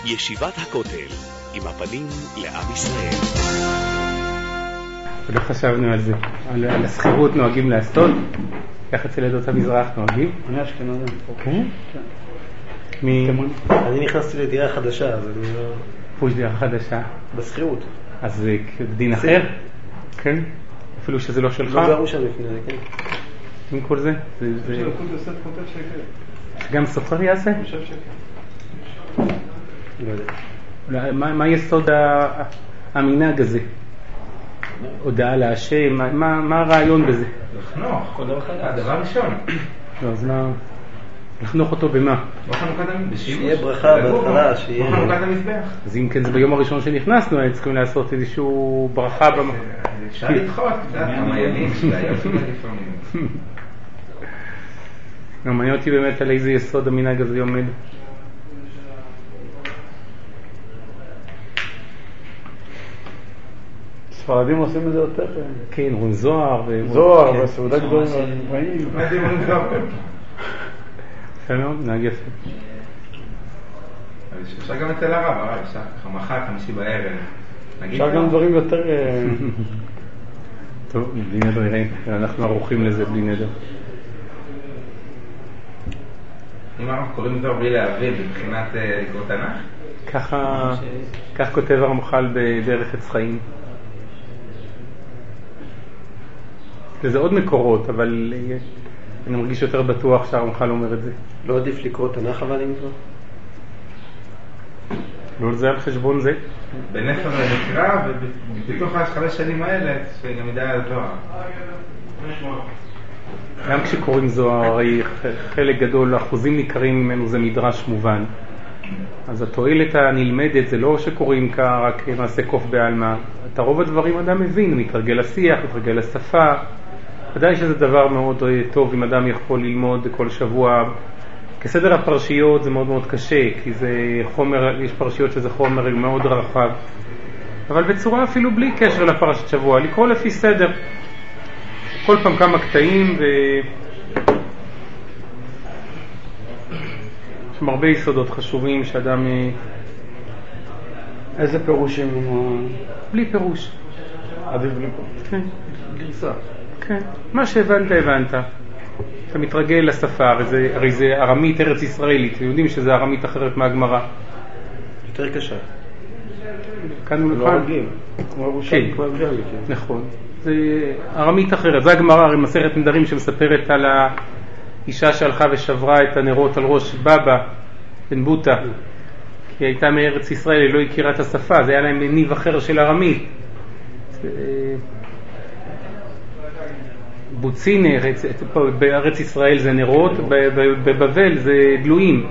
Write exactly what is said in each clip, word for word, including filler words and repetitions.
ישיבת הכותל, עם הפנים לעם ישראל. לא חשבנו על זה, על, על הסחירות נוהגים לעשות, כך אצל עדות המזרח נוהגים. אני אשכנזי. כן? מי... אני נכנסתי לדירה חדשה, אז אני לא... פוש דירה חדשה. בסחירות. אז זה דין אחר? כן? אפילו שזה לא שלך? לא גרו שם לפני זה, כן. עם כל זה? זה... יש לקות עושה חוטף שקר. שגם סוחר יעשה? אני חושב שקר. לא יודע. מה, מה יסוד המנהג הזה? הודעה להשם, מה, מה הרעיון בזה? לחנוך, הדבר ראשון. לא, אז מה... לחנוך אותו במה? בחנוכת המזבח. שיהיה ברכה בהתחלה, שיהיה... בחנוכת המזבח. אז אם כן זה ביום הראשון שנכנסנו, היינו צריכים לעשות איזשהו ברכה במה. אפשר לדחות, כמה ימים שלה, יפים לפעמים. מעניין אותי באמת על איזה יסוד המנהג הזה עומד. ספרדים עושים את זה יותר. כן, רואים זוהר. זוהר, בסעודה גדולים. מה זה רואים זוהר? יפה מאוד, נהג יפה. אפשר גם אצל הרב, הרב, אפשר ככה מחר, חמישי בערב. אפשר גם דברים יותר... טוב, בלי נדר נראה, אנחנו ערוכים לזה בלי נדר. אם אנחנו קוראים זוהר בלי להבין, מבחינת לקרוא תנ"ך? ככה, כך כותב הרמח"ל בדרך עץ חיים. זה עוד מקורות, אבל אני מרגיש יותר בטוח שהרמח"ל אומר את זה. לא עדיף לקרוא תנ"ך אבל אם כבר? לא זה על חשבון זה? בנפר נקרא, ובתוך החמש שנים האלה, שגם ידע על זוהר. גם כשקוראים זוהר, הרי חלק גדול, אחוזים ניכרים ממנו זה מדרש מובן. אז התועלת הנלמדת זה לא שקוראים כך, רק מעשה קוף בעלמא. את רוב הדברים אדם מבין, מתרגל לשיח, מתרגל לשפה. ודאי שזה דבר מאוד טוב אם אדם יכול ללמוד כל שבוע. כסדר הפרשיות זה מאוד מאוד קשה, כי זה חומר, יש פרשיות שזה חומר מאוד רחב. אבל בצורה אפילו בלי קשר לפרשת שבוע, לקרוא לפי סדר. כל פעם כמה קטעים ו... יש הרבה יסודות חשובים שאדם... איזה פירושים? בלי פירוש. עדיף בלי פירוש. כן. גרסה. כן. מה שהבנת, הבנת. אתה מתרגל לשפה, וזה, הרי זה ארמית ארץ ישראלית, ויודעים שזה ארמית אחרת מהגמרא. יותר קשה. כאן הוא לא רגיל. כן, נכון. זה ארמית אחרת. זה הגמרא, הרי מסכת נדרים שמספרת על האישה שהלכה ושברה את הנרות על ראש בבא, בן בוטה. כי הייתה מארץ ישראל, היא לא הכירה את השפה, זה היה להם ניב אחר של ארמית. בוצינר, בארץ ישראל זה נרות, בבבל זה דלויים.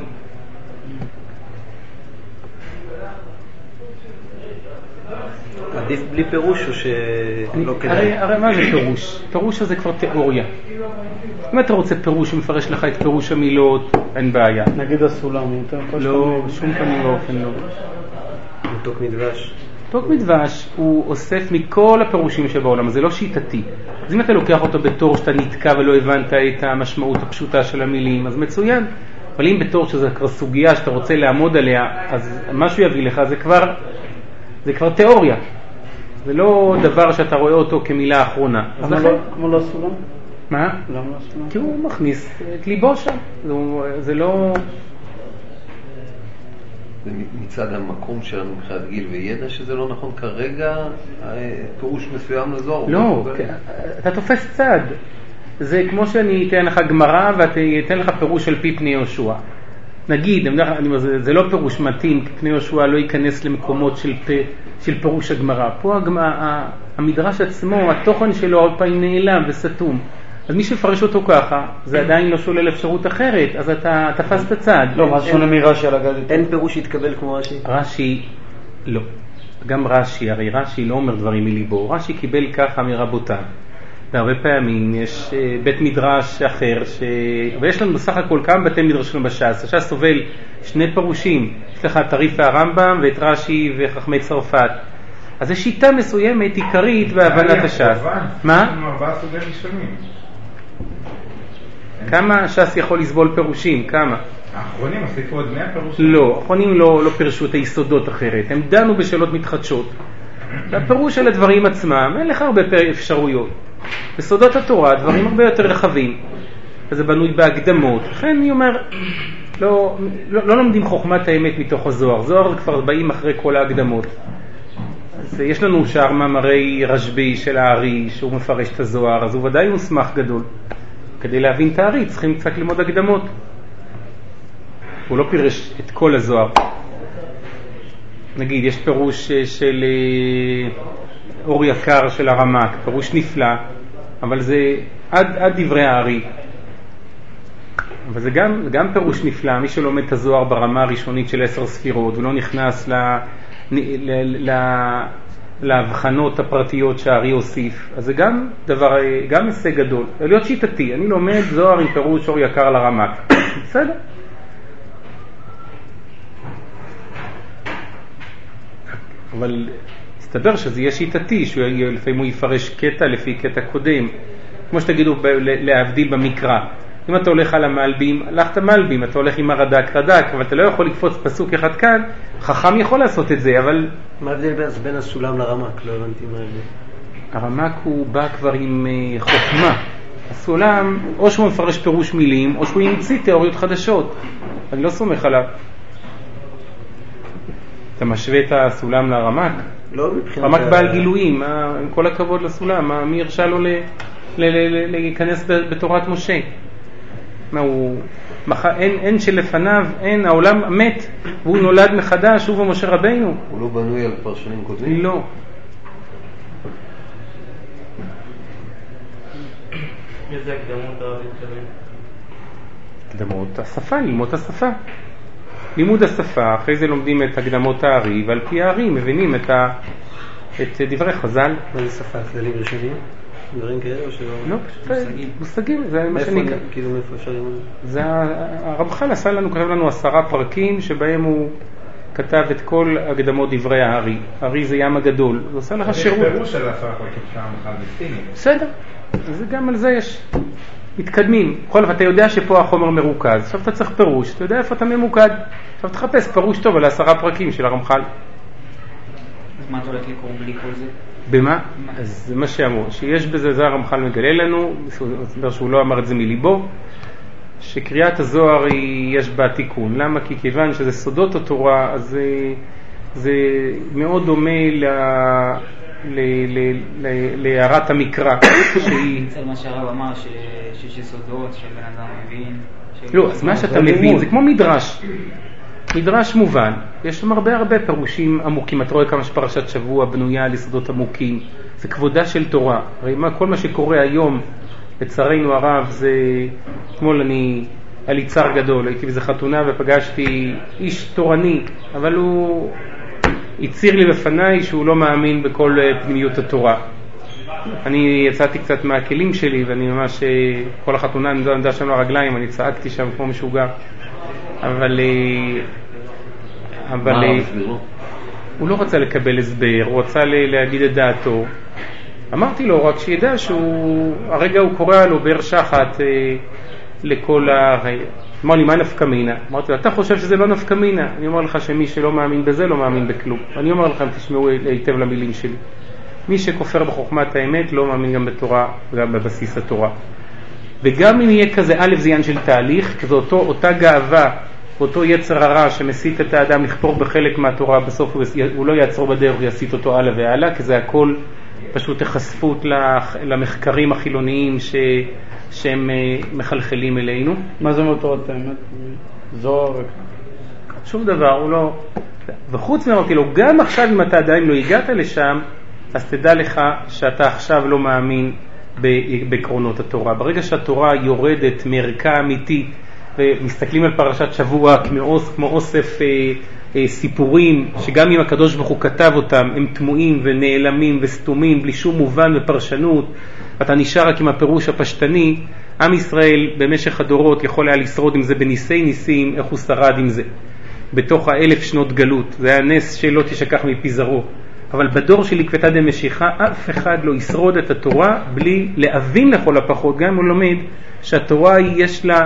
עדיף בלי פירוש או שלא כדאי? הרי, הרי מה זה פירוש? פירוש הזה כבר תיאוריה. אם אתה רוצה פירוש שמפרש לך את פירוש המילות, אין בעיה. נגיד הסולם, לא, שום פנים ואופן לא. מתוק מדבש. מתוק מדבש הוא אוסף מכל הפירושים שבעולם, זה לא שיטתי. אז אם אתה לוקח אותו בתור שאתה נתקע ולא הבנת את המשמעות הפשוטה של המילים, אז מצוין. אבל אם בתור שזה כבר סוגיה שאתה רוצה לעמוד עליה, אז משהו יביא לך, זה כבר, זה כבר תיאוריה. זה לא דבר שאתה רואה אותו כמילה האחרונה. למה לא, כמו לא הסולם? מה? למה לא הסולם? כי הוא מכניס את ליבו שם. זה, זה לא... זה מצד המקום שלנו מבחינת גיל וידע שזה לא נכון כרגע פירוש מסוים לזוהר. לא, אתה תופס צד. זה כמו שאני אתן לך גמרא ואתן לך פירוש על פי פני יהושע. נגיד, זה, זה לא פירוש מתאים, כי פני יהושע לא ייכנס למקומות של, של פירוש הגמרא. פה הגמרא, המדרש עצמו, התוכן שלו הרבה פעמים נעלם וסתום. אז מי שפרש אותו ככה, זה עדיין לא שולל אפשרות אחרת, אז אתה תפס את הצד. לא, מה שונה מרש"י על הגדת? אין פירוש יתקבל כמו רש"י? רש"י, לא. גם רש"י, הרי רש"י לא אומר דברים מליבו. רש"י קיבל ככה מרבותיו. והרבה פעמים יש בית מדרש אחר, ש... ויש לנו בסך הכל כמה בתי מדרש שלנו בש"ס. הש"ס סובל שני פירושים. יש לך את הרי"ף והרמב"ם ואת רש"י וחכמי צרפת. אז זו שיטה מסוימת עיקרית בהבנת הש"ס. מה? יש לנו ארבעה סוגי ראשונים. כמה ש"ס יכול לסבול פירושים? כמה? האחרונים הוסיפו עוד מאה פירוש? לא, האחרונים לא, לא פירשו את היסודות אחרת, הם דנו בשאלות מתחדשות. והפירוש של הדברים עצמם, אין לך הרבה אפשרויות. בסודות התורה, דברים הרבה יותר רחבים. וזה בנוי בהקדמות. לכן אני אומר, לא, לא, לא לומדים חוכמת האמת מתוך הזוהר. זוהר כבר באים אחרי כל ההקדמות. אז יש לנו שער מאמרי רשב"י של הארי, שהוא מפרש את הזוהר, אז הוא ודאי מוסמך גדול. כדי להבין את הארי, צריכים קצת ללמוד הקדמות. הוא לא פירש את כל הזוהר. נגיד, יש פירוש של אור יקר של הרמ"ק, פירוש נפלא, אבל זה עד, עד דברי הארי. אבל זה גם, גם פירוש נפלא, מי שלומד את הזוהר ברמה הראשונית של עשר ספירות, ולא נכנס ל, ל, ל, להבחנות הפרטיות שהארי הוסיף, אז זה גם דבר, גם הישג גדול. להיות שיטתי, אני לומד זוהר עם פירוש אור יקר לרמ"ק. בסדר? אבל הסתבר שזה יהיה שיטתי, שלפעמים הוא יפרש קטע לפי קטע קודם, כמו שתגידו להבדיל במקרא. אם אתה הולך על המלבים, הלכת מלבים, אתה הולך עם הרדק רדק, אבל אתה לא יכול לקפוץ פסוק אחד כאן, חכם יכול לעשות את זה, אבל... מה ההבדל בין הסולם לרמ"ק? לא הבנתי מה ההבדל. הרמ"ק הוא בא כבר עם חוכמה. הסולם, או שהוא מפרש פירוש מילים, או שהוא ימציא תיאוריות חדשות. אני לא סומך עליו. אתה משווה את הסולם לרמ"ק? לא, מבחינת... רמ"ק בעל גילויים, עם כל הכבוד לסולם, מי הרשה לו להיכנס בתורת משה? מה הוא... אין, אין שלפניו, אין, העולם מת, והוא נולד מחדש, הוא ומשה רבינו. הוא לא בנוי על פרשנים קודמים? לא. איזה הקדמות הרב התכוון? הקדמות השפה, ללמוד השפה. לימוד השפה, אחרי זה לומדים את הקדמות הארי, ועל פי הארי מבינים את, ה... את דברי חז"ל. מה זה שפה? כללים ראשונים? דברים כאלה או שלא? לא, מושגים. מושגים, זה מה שאני... כאילו מאיפה אפשר ללמוד? זה הרמח"ל עשה לנו, כתב לנו עשרה פרקים שבהם הוא כתב את כל הקדמות דברי הארי. הארי זה ים הגדול, זה עושה לך שירות. יש פירוש של עשרה פרקים שהרמח"ל בסטיני. בסדר, אז גם על זה יש מתקדמים. בכל אופן, אתה יודע שפה החומר מרוכז, עכשיו אתה צריך פירוש, אתה יודע איפה אתה ממוקד. עכשיו תחפש פירוש טוב על עשרה פרקים של הרמח"ל. אז מה אתה הולך לקרוא בלי כל זה? במה? אז זה מה שאמרו, שיש בזה, זה הרמח"ל מגלה לנו, שהוא לא אמר את זה מליבו, שקריאת הזוהר היא, יש בה תיקון. למה? כי כיוון שזה סודות התורה, אז זה, זה מאוד דומה ל... להערת המקרא שהיא... אצל מה שהרב אמר שיש יסודות שבן אדם מבין. לא, אז מה שאתה מבין זה כמו מדרש. מדרש מובן, יש שם הרבה הרבה פירושים עמוקים. אתה רואה כמה שפרשת שבוע בנויה על יסודות עמוקים, זה כבודה של תורה. הרי מה, כל מה שקורה היום לצערנו הרב, זה אתמול אני היה לי צער גדול, הייתי בזה חתונה ופגשתי איש תורני, אבל הוא הציר לי בפניי שהוא לא מאמין בכל פנימיות התורה. אני יצאתי קצת מהכלים שלי ואני ממש כל החתונה אני לא עמדה שם לרגליים, אני צעקתי שם כמו משוגע, אבל אבל הוא לא רצה לקבל הסבר, הוא רצה להגיד את דעתו. אמרתי לו רק שידע שהוא הרגע הוא קורא לו באר שחת לכל ה... אמר לי, מה נפקא מינה? אמרתי לו, אתה חושב שזה לא נפקא מינה? אני אומר לך שמי שלא מאמין בזה לא מאמין בכלום. אני אומר לכם, תשמעו היטב למילים שלי. מי שכופר בחוכמת האמת לא מאמין גם בתורה, גם בבסיס התורה. וגם אם יהיה כזה, א' זה עניין של תהליך, כזו אותו, אותה גאווה, אותו יצר הרע שמסית את האדם לכפור בחלק מהתורה, בסוף הוא, הוא לא יעצור בדרך, הוא יסית אותו הלאה והלאה, כי זה הכל פשוט החשפות למחקרים החילוניים ש... שהם מחלחלים אלינו. מה זה אומר תורת האמת? זוהר? שום דבר, הוא לא... וחוץ מאמרתי לו, גם עכשיו אם אתה עדיין לא הגעת לשם, אז תדע לך שאתה עכשיו לא מאמין בעקרונות התורה. ברגע שהתורה יורדת מערכה אמיתית, ומסתכלים על פרשת שבוע כמו, כמו אוסף אה, אה, סיפורים, שגם אם הקדוש ברוך הוא כתב אותם, הם תמוהים ונעלמים וסתומים, בלי שום מובן ופרשנות, אתה נשאר רק עם הפירוש הפשטני. עם ישראל במשך הדורות יכול היה לשרוד עם זה בניסי ניסים, איך הוא שרד עם זה בתוך האלף שנות גלות. זה היה נס שלא תשכח מפיזרו. אבל בדור של עקבתא דמשיחא אף אחד לא ישרוד את התורה בלי להבין לכל הפחות, גם אם הוא לומד שהתורה יש לה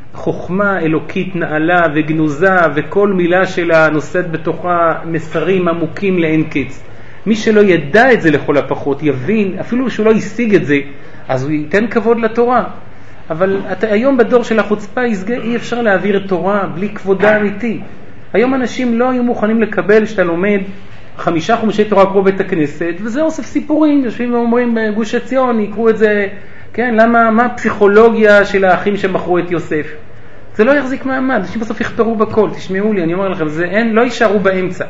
חוכמה אלוקית נעלה וגנוזה, וכל מילה שלה נושאת בתוכה מסרים עמוקים לאין קץ. מי שלא ידע את זה לכל הפחות, יבין, אפילו שהוא לא ישיג את זה, אז הוא ייתן כבוד לתורה. אבל אתה, היום בדור של החוצפה אי אפשר להעביר תורה בלי כבודה אמיתי. היום אנשים לא היו מוכנים לקבל שאתה לומד חמישה חומשי תורה כמו בית הכנסת, וזה אוסף סיפורים, יושבים ואומרים בגוש עציון, יקרו את זה, כן, למה, מה הפסיכולוגיה של האחים שמכרו את יוסף? זה לא יחזיק מעמד, אנשים בסוף יחתרו בכל, תשמעו לי, אני אומר לכם, זה אין, לא יישארו באמצע.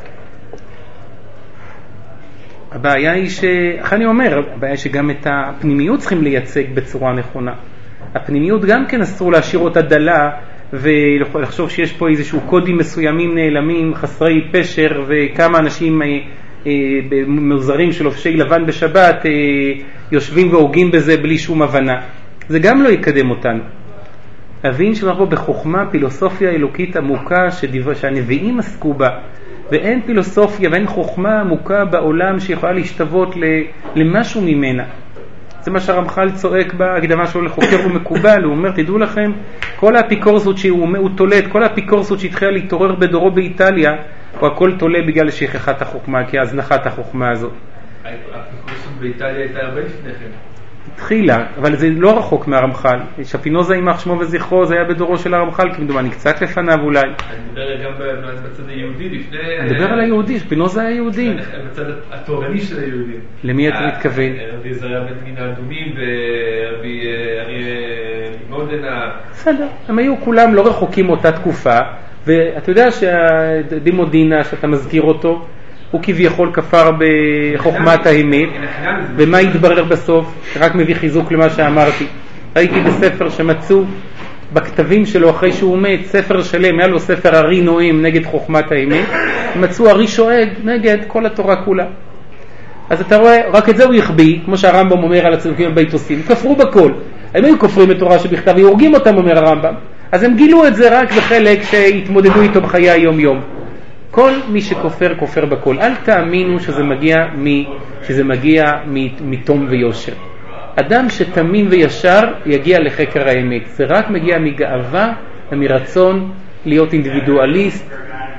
הבעיה היא ש... איך אני אומר, הבעיה היא שגם את הפנימיות צריכים לייצג בצורה נכונה. הפנימיות גם כן אסור להשאיר אותה דלה, ולחשוב שיש פה איזשהו קודים מסוימים נעלמים, חסרי פשר, וכמה אנשים אה, אה, מוזרים של לובשי לבן בשבת אה, יושבים והוגים בזה בלי שום הבנה. זה גם לא יקדם אותנו. להבין שאנחנו בחוכמה, פילוסופיה אלוקית עמוקה שדיבר, שהנביאים עסקו בה, ואין פילוסופיה ואין חוכמה עמוקה בעולם שיכולה להשתוות למשהו ממנה. זה מה שהרמח"ל צועק בהקדמה שלו לחוקר ומקובל. הוא אומר, תדעו לכם, כל האפיקורסות שהוא תולד, כל האפיקורסות שהתחילה להתעורר בדורו באיטליה, הוא הכל תולה בגלל שכחת החוכמה, כי הזנחת החוכמה הזאת. האפיקורסות באיטליה הייתה הרבה לפניכם. התחילה, אבל זה לא רחוק מהרמח"ל. שפינוזה יימח שמו וזכרו, זה היה בדורו של הרמח"ל, כמדומני קצת לפניו אולי. אני מדבר גם בצד היהודי לפני... אני מדבר על היהודי, שפינוזה היה יהודי. בצד התורני של היהודים. למי אתה מתכוון? רבי זרע בן מן האדומים ורבי אריה מודנה. בסדר, הם היו כולם לא רחוקים מאותה תקופה, ואתה יודע שהדימודינה שאתה מזכיר אותו, הוא כביכול כפר בחוכמת האמת, ומה התברר בסוף? רק מביא חיזוק למה שאמרתי. ראיתי בספר שמצאו בכתבים שלו אחרי שהוא מת, ספר שלם, היה לו ספר ארי נואם נגד חוכמת האמת, מצאו ארי שואג נגד כל התורה כולה. אז אתה רואה, רק את זה הוא יחביא, כמו שהרמב"ם אומר על הצדוקים הביתוסים, כפרו בכל. הם היו כופרים בתורה שבכתב, והורגים אותם, אומר הרמב"ם. אז הם גילו את זה רק בחלק שהתמודדו איתו בחיי היום יום. כל מי שכופר, כופר בכל. אל תאמינו שזה מגיע, מ, שזה מגיע מתום ויושר. אדם שתמים וישר יגיע לחקר האמת. זה רק מגיע מגאווה ומרצון להיות אינדיבידואליסט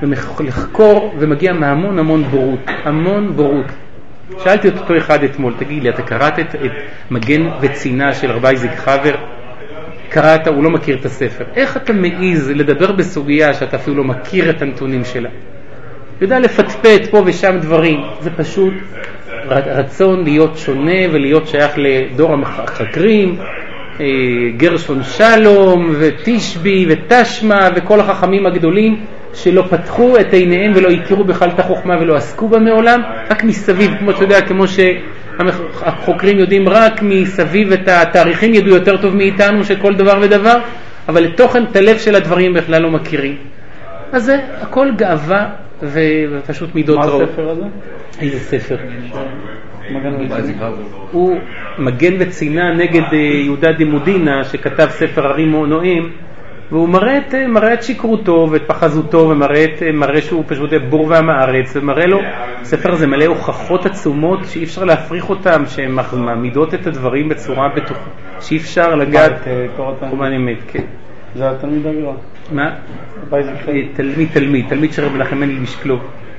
ולחקור, ומגיע מהמון המון בורות. המון בורות. שאלתי את אותו אחד אתמול, תגיד לי, אתה קראת את, את מגן וצינה של רבי אייזיק חבר? קראת, הוא לא מכיר את הספר. איך אתה מעיז לדבר בסוגיה שאתה אפילו לא מכיר את הנתונים שלה? יודע לפטפט פה ושם דברים. זה פשוט רצון להיות שונה ולהיות שייך לדור החקרים, גרשון שלום ותשבי ותשמה וכל החכמים הגדולים שלא פתחו את עיניהם ולא הכירו בכלל את החוכמה ולא עסקו בה מעולם, רק מסביב, כמו שאתה יודע, כמו שהחוקרים יודעים רק מסביב את התאריכים, ידעו יותר טוב מאיתנו שכל דבר ודבר, אבל לתוכן, את הלב של הדברים בכלל לא מכירים. אז זה הכל גאווה ופשוט מידות רעות. מה הספר הזה? איזה ספר? הוא מגן וצינה נגד יהודה דמודינה שכתב ספר ארי נואם, והוא מראה את, מראה את שיקרותו ואת פחזותו, ומראה את, מראה שהוא פשוט בור ועם הארץ, ומראה לו, הספר הזה מלא הוכחות עצומות שאי אפשר להפריך אותם, שהן מעמידות את הדברים בצורה בטוחה, שאי אפשר לגעת חומן אמת. כן. זה התלמיד הגרוע. מה? תלמיד, תלמיד, תלמיד שרב מנחם מנדל משקלו.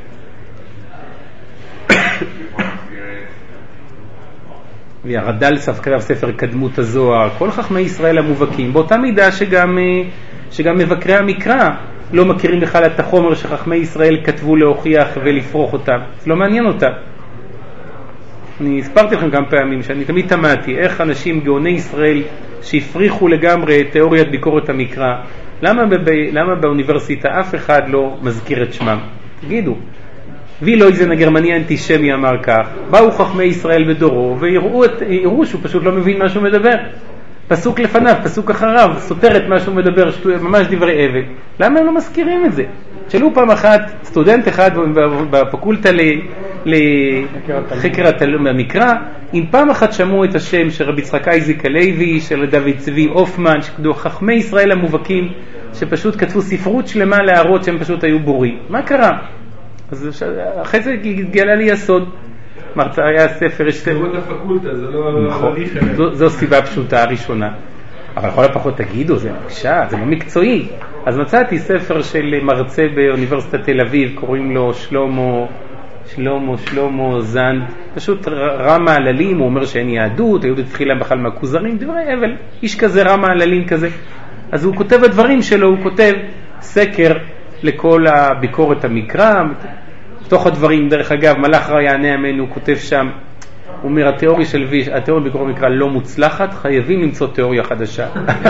והרד"ל כתב ספר קדמות הזוהר, כל חכמי ישראל המובהקים, באותה מידה שגם, שגם מבקרי המקרא לא מכירים בכלל את החומר שחכמי ישראל כתבו להוכיח ולפרוח אותם. זה לא מעניין אותם. אני הספרתי לכם כמה פעמים שאני תמיד תמהתי איך אנשים גאוני ישראל שהפריחו לגמרי את תיאוריית ביקורת המקרא, למה, בב... למה באוניברסיטה אף אחד לא מזכיר את שמם? תגידו. וילויזן הגרמני האנטישמי אמר כך, באו חכמי ישראל בדורו ויראו את, יראו שהוא פשוט לא מבין מה שהוא מדבר. פסוק לפניו, פסוק אחריו, סותר את מה שהוא מדבר, שטו, ממש דברי אבל. למה הם לא מזכירים את זה? שאלו פעם אחת, סטודנט אחד בפקולטה לחקר המקרא, אם פעם אחת שמעו את השם של רבי יצחק אייזיק הלוי, של דוד צבי אופמן, שכדו חכמי ישראל המובהקים, שפשוט כתבו ספרות שלמה להראות שהם פשוט היו בורים. מה קרה? אז אחרי זה גלה לי יסוד. מרצה היה ספר... ספרות הפקולטה, זה לא... נכון, זו סיבה פשוטה הראשונה. אבל לכל הפחות תגידו, זה בבקשה, זה לא מקצועי. אז מצאתי ספר של מרצה באוניברסיטת תל אביב, קוראים לו שלמה, שלמה, שלמה זנד, פשוט רם מעללים, הוא אומר שאין יהדות, היהודית התחילה בכלל מהכוזרים, דברי אבל, איש כזה רם מעללים כזה. אז הוא כותב את דברים שלו, הוא כותב סקר לכל הביקורת המקרא, בתוך הדברים, דרך אגב, מלאך רע יענה אמן, הוא כותב שם, הוא אומר, התיאוריה של ויש, התיאוריה ביקורת המקרא לא מוצלחת, חייבים למצוא תיאוריה חדשה.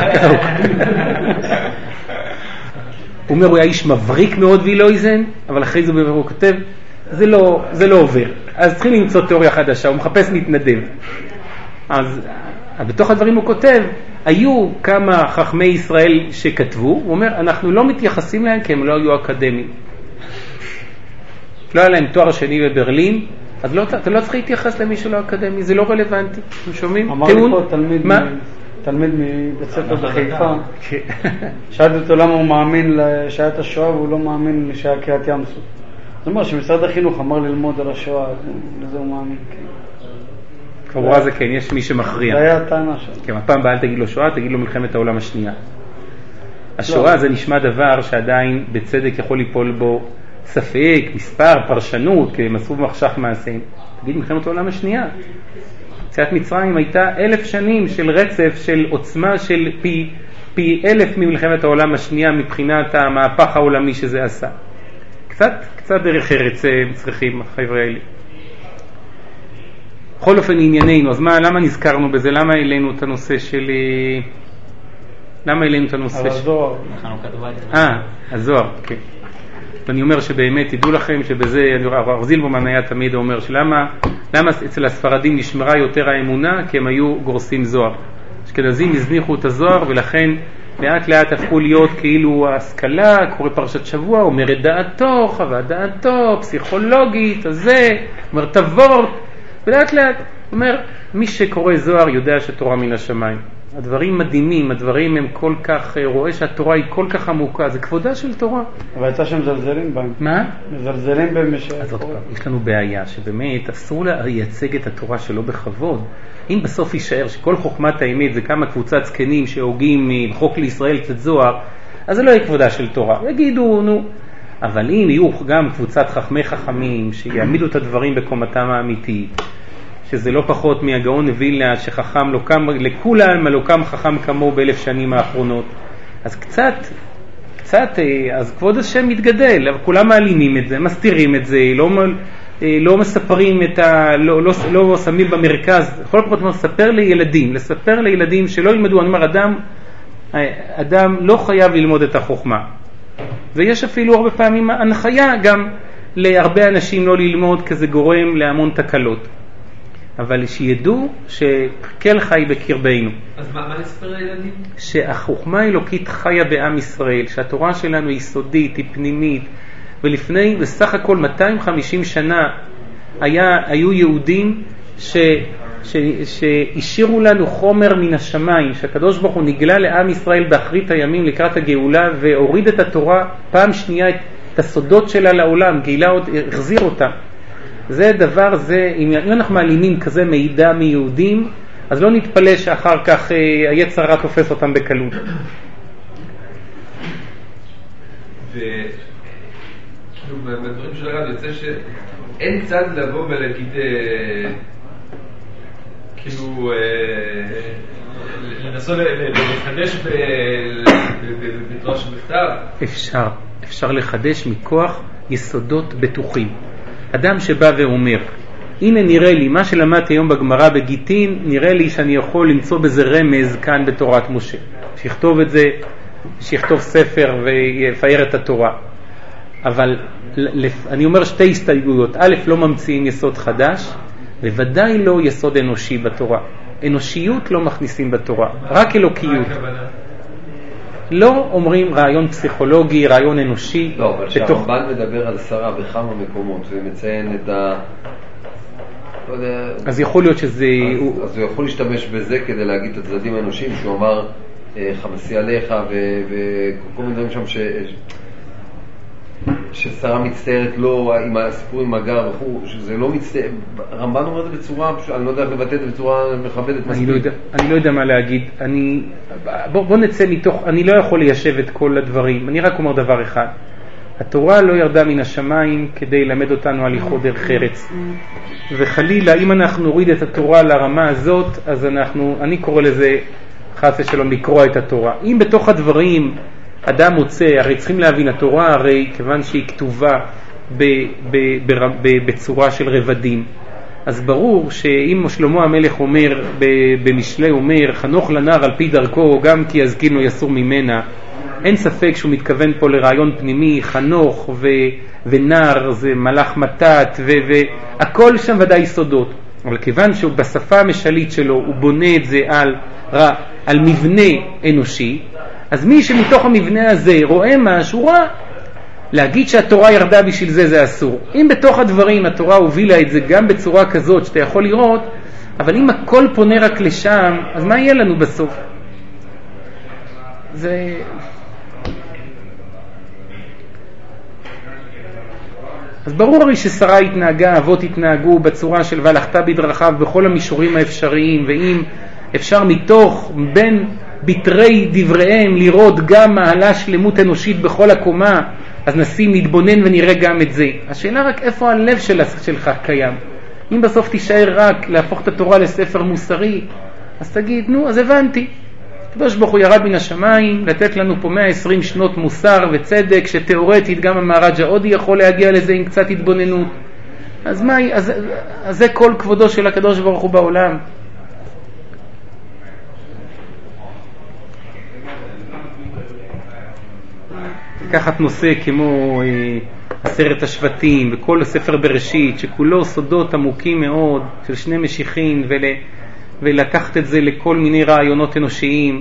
הוא אומר, הוא היה איש מבריק מאוד וילויזן, אבל אחרי זה הוא כותב, זה לא, זה לא עובר. אז צריכים למצוא תיאוריה חדשה, הוא מחפש להתנדב. אז בתוך הדברים הוא כותב, היו כמה חכמי ישראל שכתבו, הוא אומר, אנחנו לא מתייחסים להם כי הם לא היו אקדמיים. לא היה להם תואר שני בברלין, אז לא, אתה לא צריך להתייחס למישהו לא אקדמי, זה לא רלוונטי. אתם שומעים? אמר לי פה תלמיד, מ... תלמיד מבית ספר בחיפה, שאלתי אותו למה הוא מאמין לשעת השואה והוא לא מאמין לשעה קריאת ים סוף. זאת אומרת שמשרד החינוך אמר ללמוד על השואה, לזה הוא מאמין. כמובן זה כן, יש מי שמכריע. זה היה הטענה שלו. כן, הפעם בא אל תגיד לו שואה, תגיד לו מלחמת העולם השנייה. השואה זה נשמע דבר שעדיין בצדק יכול ליפול בו ספק, מספר, פרשנות, כי הם עשו מחשך מעשים. תגיד מלחמת העולם השנייה. יציאת מצרים הייתה אלף שנים של רצף, של עוצמה של פי, פי אלף ממלחמת העולם השנייה מבחינת המהפך העולמי שזה עשה. קצת, קצת דרך ארץ צריכים החבר'ה האלה. בכל אופן ענייננו, אז מה, למה נזכרנו בזה? למה העלינו את הנושא של... למה העלינו את הנושא של... הזוהר. אה, הזוהר, כן. ואני אומר שבאמת, תדעו לכם שבזה, הרב זילברמן היה תמיד אומר, שלמה למה אצל הספרדים נשמרה יותר האמונה? כי הם היו גורסים זוהר. אשכנזים הזניחו את הזוהר, ולכן לאט לאט הפכו להיות כאילו ההשכלה, קורא פרשת שבוע, אומר את דעתו, חווה דעתו, פסיכולוגית, הזה, אומר תבור, ולאט לאט אומר, מי שקורא זוהר יודע שתורה מן השמיים. הדברים מדהימים, הדברים הם כל כך, רואה שהתורה היא כל כך עמוקה, זה כבודה של תורה. אבל יצא שהם מזלזלים בהם. מה? מזלזלים בהם משהו. אז עוד פעם, יש לנו בעיה שבאמת אסור לייצג את התורה שלו בכבוד. אם בסוף יישאר שכל חוכמת האמת זה כמה קבוצת זקנים שהוגים מחוק לישראל קצת זוהר, אז זה לא יהיה כבודה של תורה. יגידו, נו. אבל אם יהיו גם קבוצת חכמי חכמים שיעמידו את הדברים בקומתם האמיתית, שזה לא פחות מהגאון וילנה שחכם לא קם, לכולם לא קם חכם כמו באלף שנים האחרונות. אז קצת, קצת, אז כבוד השם מתגדל, כולם מעלימים את זה, מסתירים את זה, לא, לא מספרים את ה... לא, לא, לא שמים במרכז, כל פחות מספר לילדים, לספר לילדים שלא ילמדו, אני אומר, אדם, אדם לא חייב ללמוד את החוכמה. ויש אפילו הרבה פעמים הנחיה גם להרבה אנשים לא ללמוד, כי זה גורם להמון תקלות. אבל שידעו שכל חי בקרבנו. אז מה, מה נספר לילדים? שהחוכמה האלוקית חיה בעם ישראל, שהתורה שלנו היא סודית, היא פנימית, ולפני בסך הכל מאתיים וחמישים שנה היה, היו יהודים ש, ש, שהשאירו לנו חומר מן השמיים, שהקדוש ברוך הוא נגלה לעם ישראל באחרית הימים לקראת הגאולה, והוריד את התורה פעם שנייה את הסודות שלה לעולם, גילה עוד, החזיר אותה. זה דבר, זה, אם אנחנו מעלימים כזה מידע מיהודים, אז לא נתפלא שאחר כך אה, היצר הרע תופס אותם בקלות. ובדברים של הרב יוצא שאין צד לבוא ולהגיד, אה, כאילו, אה, לנסות לחדש בתורה שבכתב. אפשר, אפשר לחדש מכוח יסודות בטוחים. אדם שבא ואומר, הנה נראה לי, מה שלמדתי היום בגמרא בגיטין, נראה לי שאני יכול למצוא בזה רמז כאן בתורת משה. שיכתוב את זה, שיכתוב ספר ויפייר את התורה. אבל אני אומר שתי הסתייגויות. א', לא ממציאים יסוד חדש, וודאי לא יסוד אנושי בתורה. אנושיות לא מכניסים בתורה, רק אלוקיות. לא אומרים רעיון פסיכולוגי, רעיון אנושי. לא, אבל שהרמב"ן מדבר על שרה בכמה מקומות, ומציין את ה... לא יודע... אז יכול להיות שזה... אז, הוא... אז הוא יכול להשתמש בזה כדי להגיד את הצדדים האנושיים, שהוא אמר חמסי עליך וכל מיני דברים שם ש... ששרה מצטערת לא, עם הסיפור עם הגר וכו', שזה לא מצטער, רמב"ן אומר את זה בצורה, אני לא יודע איך לבטא את זה בצורה מכבדת מספיק. אני לא יודע, אני לא יודע מה להגיד, אני, בוא, בוא נצא מתוך, אני לא יכול ליישב את כל הדברים, אני רק אומר דבר אחד, התורה לא ירדה מן השמיים כדי ללמד אותנו הליכות דרך ארץ, וחלילה אם אנחנו נוריד את התורה לרמה הזאת, אז אנחנו, אני קורא לזה חס ושלום לקרוא את התורה. אם בתוך הדברים אדם מוצא, הרי צריכים להבין, התורה הרי כיוון שהיא כתובה ב, ב, ב, ב, בצורה של רבדים, אז ברור שאם שלמה המלך אומר במשלי, אומר חנוך לנער על פי דרכו גם כי יזקין לו יסור ממנה, אין ספק שהוא מתכוון פה לרעיון פנימי, חנוך ו, ונער זה מלאך מתת ו, והכל שם ודאי יסודות, אבל כיוון שהוא בשפה המשלית שלו הוא בונה את זה על, על מבנה אנושי, אז מי שמתוך המבנה הזה רואה משהו רע, להגיד שהתורה ירדה בשביל זה זה אסור. אם בתוך הדברים התורה הובילה את זה גם בצורה כזאת שאתה יכול לראות, אבל אם הכל פונה רק לשם, אז מה יהיה לנו בסוף? זה... אז ברור הרי ששרה התנהגה, אבות התנהגו בצורה של והלכתה בדרכיו בכל המישורים האפשריים, ואם אפשר מתוך בין ביטרי דבריהם לראות גם מעלה שלמות אנושית בכל הקומה, אז נשים נתבונן ונראה גם את זה. השאלה רק איפה הלב שלך קיים. אם בסוף תישאר רק להפוך את התורה לספר מוסרי, אז תגיד, נו, אז הבנתי. הקדוש ברוך הוא ירד מן השמיים, לתת לנו פה מאה ועשרים שנות מוסר וצדק, שתיאורטית גם המהר"ג' ההודי יכול להגיע לזה עם קצת התבוננות. אז מה, אז, אז זה כל כבודו של הקדוש ברוך הוא בעולם. לקחת נושא כמו אה, עשרת השבטים וכל ספר בראשית שכולו סודות עמוקים מאוד של שני משיחים ול, ולקחת את זה לכל מיני רעיונות אנושיים,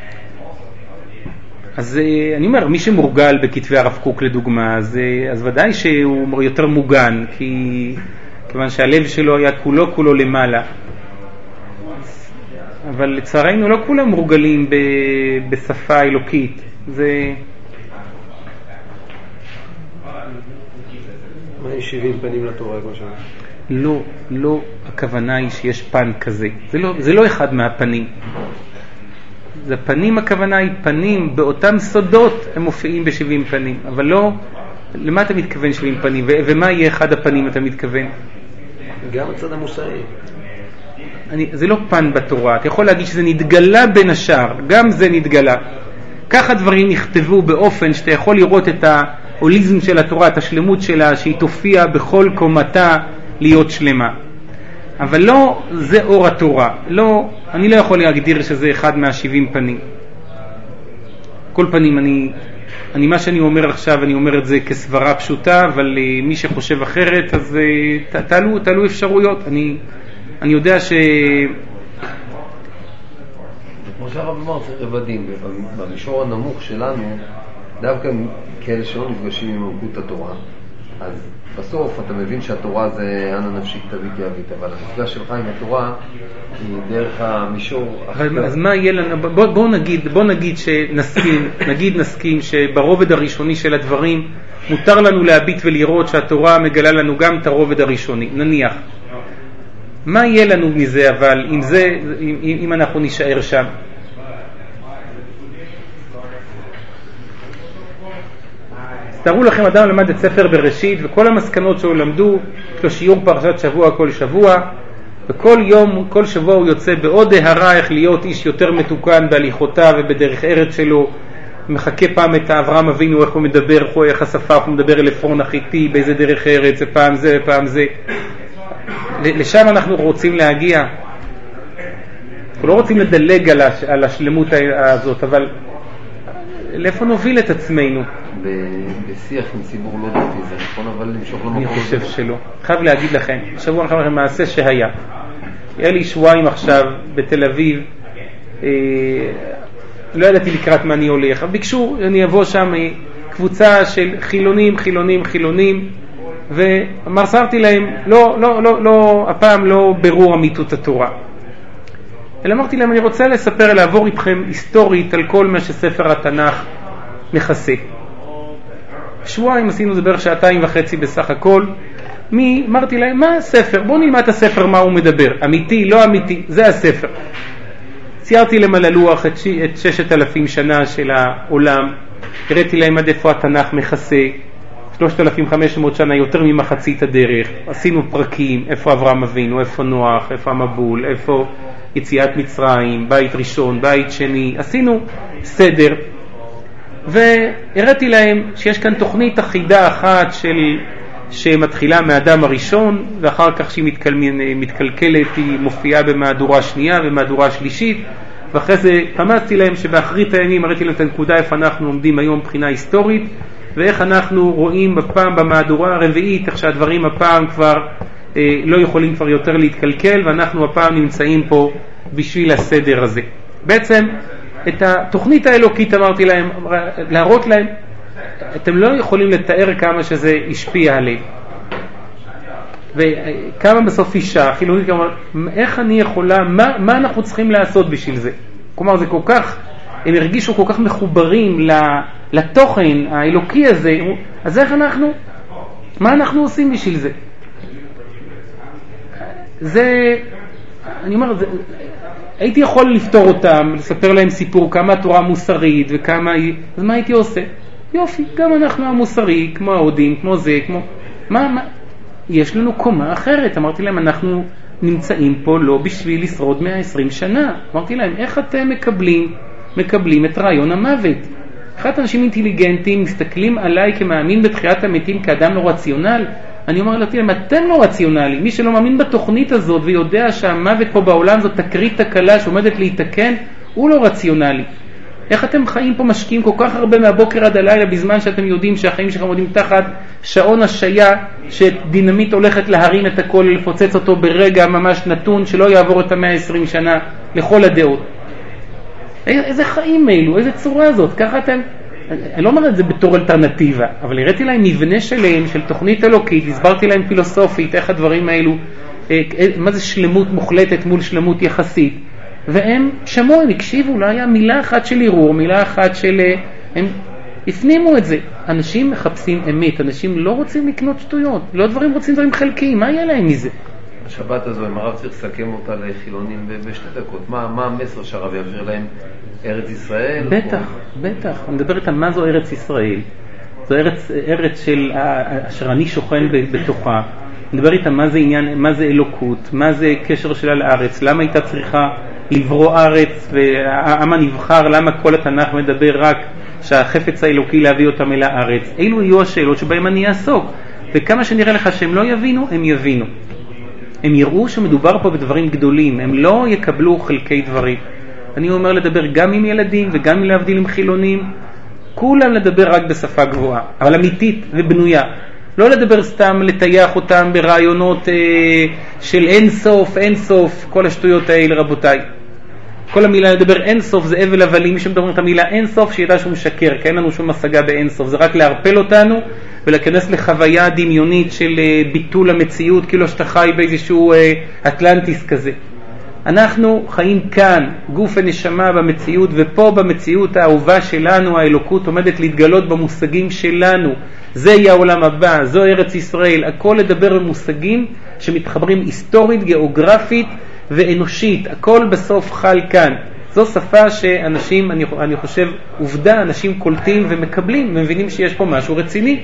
אז אה, אני אומר, מי שמורגל בכתבי הרב קוק לדוגמה, אז, אה, אז ודאי שהוא יותר מוגן, כי כיוון שהלב שלו היה כולו כולו למעלה, אבל לצערנו לא כולם מורגלים ב, בשפה אלוקית. זה מה יש שבעים פנים לתורה כמו שם? לא, לא, הכוונה היא שיש פן כזה. זה לא, זה לא אחד מהפנים. זה פנים, הכוונה היא פנים, באותם סודות הם מופיעים בשבעים פנים, אבל לא, למה אתה מתכוון שבעים פנים? ו- ומה יהיה אחד הפנים אתה מתכוון? גם הצד המוסרי. אני, זה לא פן בתורה, אתה יכול להגיד שזה נתגלה בין השאר, גם זה נתגלה. ככה דברים נכתבו באופן שאתה יכול לראות את ההוליזם של התורה, את השלמות שלה, שהיא תופיע בכל קומתה להיות שלמה. אבל לא זה אור התורה. לא, אני לא יכול להגדיר שזה אחד מהשבעים פנים. כל פנים, אני, אני מה שאני אומר עכשיו, אני אומר את זה כסברה פשוטה, אבל uh, מי שחושב אחרת, אז uh, ת, תעלו, תעלו אפשרויות. אני, אני יודע ש... כמו שהרב אמר, זה רבדים, ובמישור הנמוך שלנו, דווקא כאלה שלא נפגשים עם עמקות התורה, אז בסוף אתה מבין שהתורה זה אנא נפשי כתבית יהבית, אבל המפגש שלך עם התורה היא דרך המישור. אז מה יהיה לנו? בוא, בוא נגיד, בוא נגיד שנסכים, נגיד נסכים שברובד הראשוני של הדברים מותר לנו להביט ולראות שהתורה מגלה לנו גם את הרובד הראשוני, נניח. מה יהיה לנו מזה אבל אם זה, אם, אם אנחנו נשאר שם? תראו לכם, אדם למד את ספר בראשית וכל המסקנות שהוא למדו, יש לו שיעור פרשת שבוע כל שבוע, וכל יום, כל שבוע הוא יוצא בעוד הערה איך להיות איש יותר מתוקן בהליכותיו ובדרך ארץ שלו, מחכה פעם את אברהם אבינו, איך הוא מדבר, איך השפה, איך הוא מדבר אל עפרון החיתי, באיזה דרך ארץ, פעם זה, פעם זה. לשם אנחנו רוצים להגיע. אנחנו לא רוצים לדלג על, הש, על השלמות הזאת, אבל לאיפה נוביל את עצמנו? בשיח עם ציבור לא דתי, זה נכון, אבל למשוך למקום. אני חושב שלא. חייב להגיד לכם, שבוע אני חייב לכם מעשה שהיה. היה לי שבועיים עכשיו בתל אביב, אה, לא ידעתי לקראת מה אני הולך, אבל ביקשו, אני אבוא שם קבוצה של חילונים, חילונים, חילונים, ומסרתי להם, לא, לא, לא, לא, הפעם לא ברור אמיתות התורה. אלא אמרתי להם, אני רוצה לספר, לעבור איתכם היסטורית על כל מה שספר התנ"ך מכסה. שבועיים עשינו זה בערך שעתיים וחצי בסך הכל. מי, אמרתי להם, מה הספר? בואו נלמד את הספר, מה הוא מדבר. אמיתי, לא אמיתי, זה הספר. ציירתי להם על הלוח את, את ששת אלפים שנה של העולם, הראיתי להם עד איפה התנ"ך מכסה, שלושת אלפים וחמש מאות שנה, יותר ממחצית הדרך. עשינו פרקים, איפה אברהם אבינו, איפה נוח, איפה המבול, איפה יציאת מצרים, בית ראשון, בית שני, עשינו סדר. והראיתי להם שיש כאן תוכנית אחידה אחת של, שמתחילה מהאדם הראשון, ואחר כך שהיא מתקל, מתקלקלת, היא מופיעה במהדורה שנייה ומהדורה שלישית, ואחרי זה פמסתי להם שבאחרית הימים הראיתי להם את הנקודה איפה אנחנו עומדים היום מבחינה היסטורית, ואיך אנחנו רואים בפעם במהדורה הרביעית, איך שהדברים הפעם כבר אה, לא יכולים כבר יותר להתקלקל, ואנחנו הפעם נמצאים פה בשביל הסדר הזה. בעצם את התוכנית האלוקית אמרתי להם, להראות להם, אתם לא יכולים לתאר כמה שזה השפיע עליהם. וכמה בסוף אישה, חילונית, איך אני יכולה, מה, מה אנחנו צריכים לעשות בשביל זה? כלומר, זה כל כך, הם הרגישו כל כך מחוברים לתוכן האלוקי הזה, אז איך אנחנו, מה אנחנו עושים בשביל זה? זה, אני אומר, זה, הייתי יכול לפתור אותם, לספר להם סיפור כמה התורה מוסרית וכמה היא, אז מה הייתי עושה? יופי, גם אנחנו המוסרי, כמו ההודים, כמו זה, כמו, מה, מה? יש לנו קומה אחרת. אמרתי להם, אנחנו נמצאים פה לא בשביל לשרוד מאה ועשרים שנה. אמרתי להם, איך אתם מקבלים, מקבלים את רעיון המוות? אחד האנשים אינטליגנטים מסתכלים עליי כמאמין בתחיית המתים כאדם לא רציונל. אני אומר להם, אתם לא רציונלי. מי שלא מאמין בתוכנית הזאת ויודע שהמוות פה בעולם זאת תקרית תקלה שעומדת להתקן, הוא לא רציונלי. איך אתם חיים פה, משקיעים כל כך הרבה מהבוקר עד הלילה, בזמן שאתם יודעים שהחיים שלכם עומדים תחת שעון השיה, שדינמית הולכת להרים את הכל, לפוצץ אותו ברגע ממש נתון, שלא יעבור את המאה ועשרים שנה לכל הדעות. איזה חיים אלו, איזה צורה זאת, ככה אתם, אני לא אומר את זה בתור אלטרנטיבה, אבל הראיתי להם מבנה שלהם, של תוכנית אלוקית, הסברתי להם פילוסופית, איך הדברים האלו, מה זה שלמות מוחלטת מול שלמות יחסית, והם שמעו, הם הקשיבו, לא היה מילה אחת של ערעור, מילה אחת של, הם הפנימו את זה. אנשים מחפשים אמת, אנשים לא רוצים לקנות שטויות, לא דברים רוצים דברים חלקיים, מה יהיה להם מזה? השבת הזו, אם הרב צריך לסכם אותה לחילונים בשתי דקות, מה, מה המסר שהרב יעביר להם? ארץ ישראל? בטח, או... בטח. אני מדבר איתם מה זו ארץ ישראל. זו ארץ, ארץ של אשר אני שוכן בתוכה. אני מדבר איתם מה זה עניין, מה זה אלוקות, מה זה קשר שלה לארץ, למה הייתה צריכה לברוא ארץ, והעם הנבחר, למה כל התנ"ך מדבר רק שהחפץ האלוקי להביא אותם אל הארץ. אילו יהיו השאלות שבהם אני אעסוק, וכמה שנראה לך שהם לא יבינו, הם יבינו. הם יראו שמדובר פה בדברים גדולים, הם לא יקבלו חלקי דברים. אני אומר לדבר גם עם ילדים וגם להבדיל עם חילונים, כולם לדבר רק בשפה גבוהה, אבל אמיתית ובנויה. לא לדבר סתם, לטייח אותם ברעיונות אה, של אין סוף, אין סוף, כל השטויות האלה רבותיי. כל המילה לדבר אין סוף זה אבל הבלים, מי שמדברים את המילה אין סוף שידע שהוא משקר, כי אין לנו שום השגה באין סוף, זה רק להרפל אותנו ולהכנס לחוויה דמיונית של אה, ביטול המציאות, כאילו שאתה חי באיזשהו אה, אטלנטיס כזה. אנחנו חיים כאן, גוף ונשמה במציאות, ופה במציאות האהובה שלנו, האלוקות עומדת להתגלות במושגים שלנו. זה יהיה העולם הבא, זו ארץ ישראל, הכל לדבר במושגים שמתחברים היסטורית, גיאוגרפית ואנושית, הכל בסוף חל כאן. זו שפה שאנשים, אני, אני חושב, עובדה, אנשים קולטים ומקבלים, ומבינים שיש פה משהו רציני.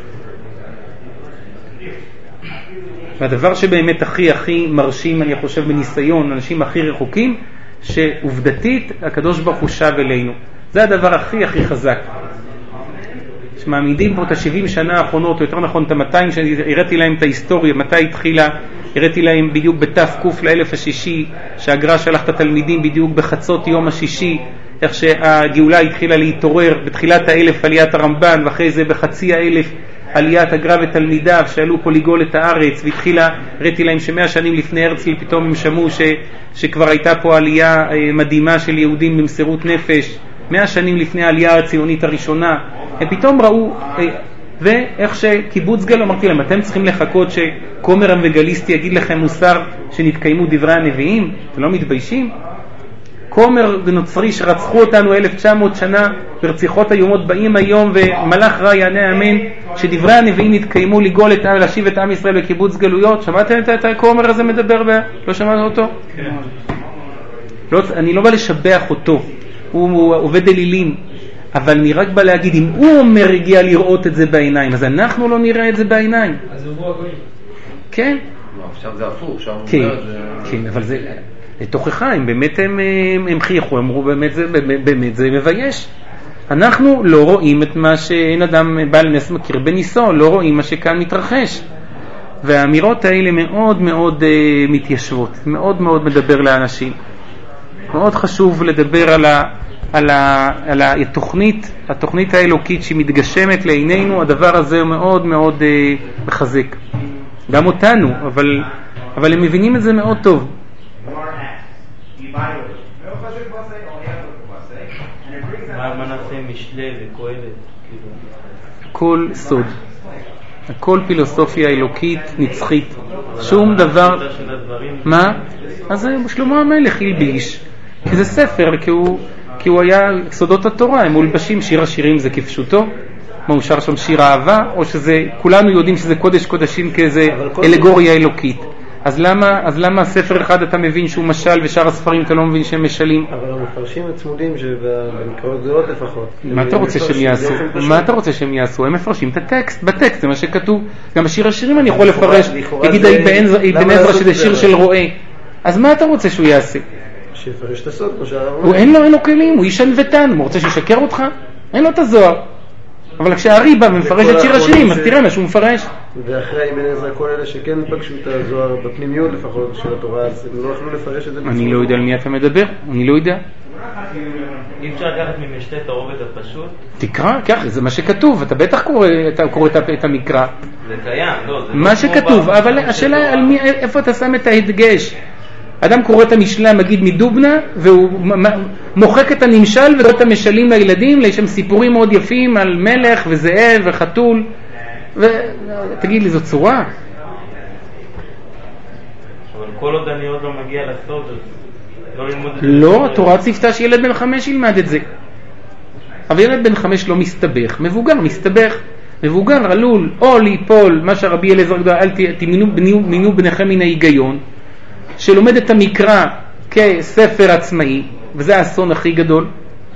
והדבר שבאמת הכי הכי מרשים, אני חושב, בניסיון, אנשים הכי רחוקים, שעובדתית הקדוש ברוך הוא שב אלינו. זה הדבר הכי הכי חזק. שמעמידים פה את ה-שבעים שנה האחרונות, או יותר נכון את ה-מאתיים, שהראיתי להם את ההיסטוריה, מתי התחילה, הראיתי להם בדיוק בתף קוף לאלף השישי, שהגר"א שלח את התלמידים בדיוק בחצות יום השישי, איך שהגאולה התחילה להתעורר, בתחילת האלף עליית הרמב"ן, ואחרי זה בחצי האלף עליית הגר"א ותלמידיו שעלו פה לגאול את הארץ, והתחילה, ראיתי להם שמאה שנים לפני הרצל פתאום הם שמעו ש, שכבר הייתה פה עלייה מדהימה של יהודים במסירות נפש, מאה שנים לפני העלייה הציונית הראשונה, הם פתאום ראו, ואיך שקיבוץ גל, אמרתי להם, אתם צריכים לחכות שכומר אוונגליסטי יגיד לכם מוסר שנתקיימו דברי הנביאים, אתם לא מתביישים? כומר נוצרי שרצחו אותנו אלף תשע מאות שנה ברציחות איומות באים היום ומלאך רע יענה אמן שדברי הנביאים נתקיימו לגאול את העם, להשיב את עם ישראל לקיבוץ גלויות. שמעתם את הכומר הזה מדבר? ב... לא שמעת אותו? כן. לא, אני לא בא לשבח אותו, הוא, הוא עובד אלילים, אבל אני רק בא להגיד, אם הוא אומר הגיע לראות את זה בעיניים, אז אנחנו לא נראה את זה בעיניים. אז הוא הגוי. כן. עכשיו זה הפוך, עכשיו הוא כן, אומר את זה... כן, אבל זה... לתוכחה, הם באמת הם, הם, הם חייכו, אמרו באמת זה, באמת זה מבייש. אנחנו לא רואים את מה שאין אדם בעל נס מכיר בניסו, לא רואים מה שכאן מתרחש. והאמירות האלה מאוד מאוד uh, מתיישבות, מאוד מאוד מדבר לאנשים. מאוד חשוב לדבר על, ה, על, ה, על התוכנית, התוכנית האלוקית שמתגשמת לעינינו, הדבר הזה הוא מאוד מאוד uh, מחזק. גם אותנו, אבל, אבל הם מבינים את זה מאוד טוב. מה נעשה משלי וקהלת? הכל סוד, הכל פילוסופיה אלוקית נצחית, שום דבר. מה? אז שלמה המלך הלביש, כי זה ספר, כי הוא, כי הוא היה סודות התורה, הם מולבשים. שיר השירים זה כפשוטו, מה הוא שר שם? שיר אהבה, או שזה, כולנו יודעים שזה קודש קודשים כאיזה אלגוריה אלוקית. אז למה, אז למה ספר אחד אתה מבין שהוא משל ושאר הספרים אתה לא מבין שהם משלים? אבל המפרשים הצמודים שבמקרות גדולות לפחות. מה אתה רוצה שהם יעשו? מה אתה רוצה שהם יעשו? הם מפרשים את הטקסט, בטקסט זה מה שכתוב. גם בשיר השירים אני יכול לפרש, יגיד אבן עזרא שזה שיר של רועה. אז מה אתה רוצה שהוא יעשה? שיפרש את הסוד כמו שהרב. הוא אין לו, אין לו כלים, הוא איש ענוותן, הוא רוצה שישקר אותך? אין לו את הזוהר. אבל כשהארי בא ומפרש את שיר השירים, אז תראה מה שהוא מפרש. ואחרי אבן עזרא כל אלה שכן פגשו את הזוהר בפנימיות לפחות של התורה, אז הם לא יכלו לפרש את זה. אני לא יודע על מי אתה מדבר, אני לא יודע. אי אפשר לקחת ממשתה את הרובד הפשוט? תקרא, ככה, זה מה שכתוב, אתה בטח קורא, אתה קורא את המקרא. זה קיים, לא, זה מה שכתוב, אבל השאלה על מי, איפה אתה שם את ההדגש? אדם קורא את המשנה מגיד מדובנה, והוא מוחק את הנמשל וקורא את המשלים לילדים, יש שם סיפורים מאוד יפים על מלך וזאב וחתול, ותגיד לי, זו צורה? אבל כל עוד אני עוד לא מגיע לסוד, לא ללמוד את זה. לא, התורה ציוותה שילד בן חמש ילמד את זה. אבל ילד בן חמש לא מסתבך, מבוגר מסתבך. מבוגר עלול או ליפול, מה שהרבי אלעזר גדול, אל תמינו בניכם מן ההיגיון, שלומד את המקרא כספר עצמאי, וזה האסון הכי גדול.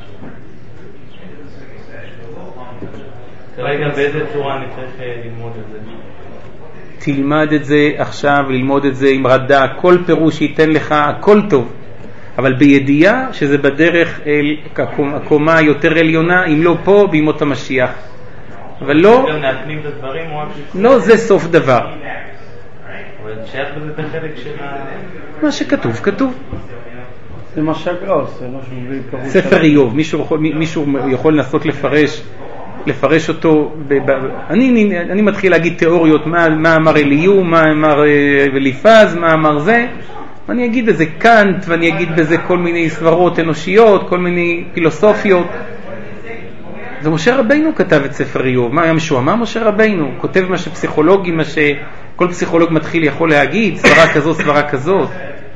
כרגע באיזה צורה אני צריך ללמוד את זה? תלמד את זה עכשיו, ללמוד את זה עם רדה, כל פירוש ייתן לך, הכל טוב. אבל בידיעה שזה בדרך אל הקומה היותר עליונה, אם לא פה, בימות המשיח. אבל לא... גם להפנים את הדברים או רק... לא, זה סוף דבר. אבל שייך בזה את החלק של ה... מה שכתוב, כתוב. זה מה שהגרא עושה, לא שהוא... ספר איוב, מישהו יכול, מישהו יכול לנסות לפרש, לפרש אותו, ב, ב, אני, אני, אני מתחיל להגיד תיאוריות, מה, מה אמר אליהו, מה אמר אליפז, מה אמר זה, ואני אגיד בזה קאנט, ואני אגיד בזה כל מיני סברות אנושיות, כל מיני פילוסופיות. זה משה רבינו כתב את ספר איוב, מה היה משועמם? משה רבינו כותב מה שפסיכולוגי, מה שכל פסיכולוג מתחיל יכול להגיד, סברה כזאת, סברה כזאת.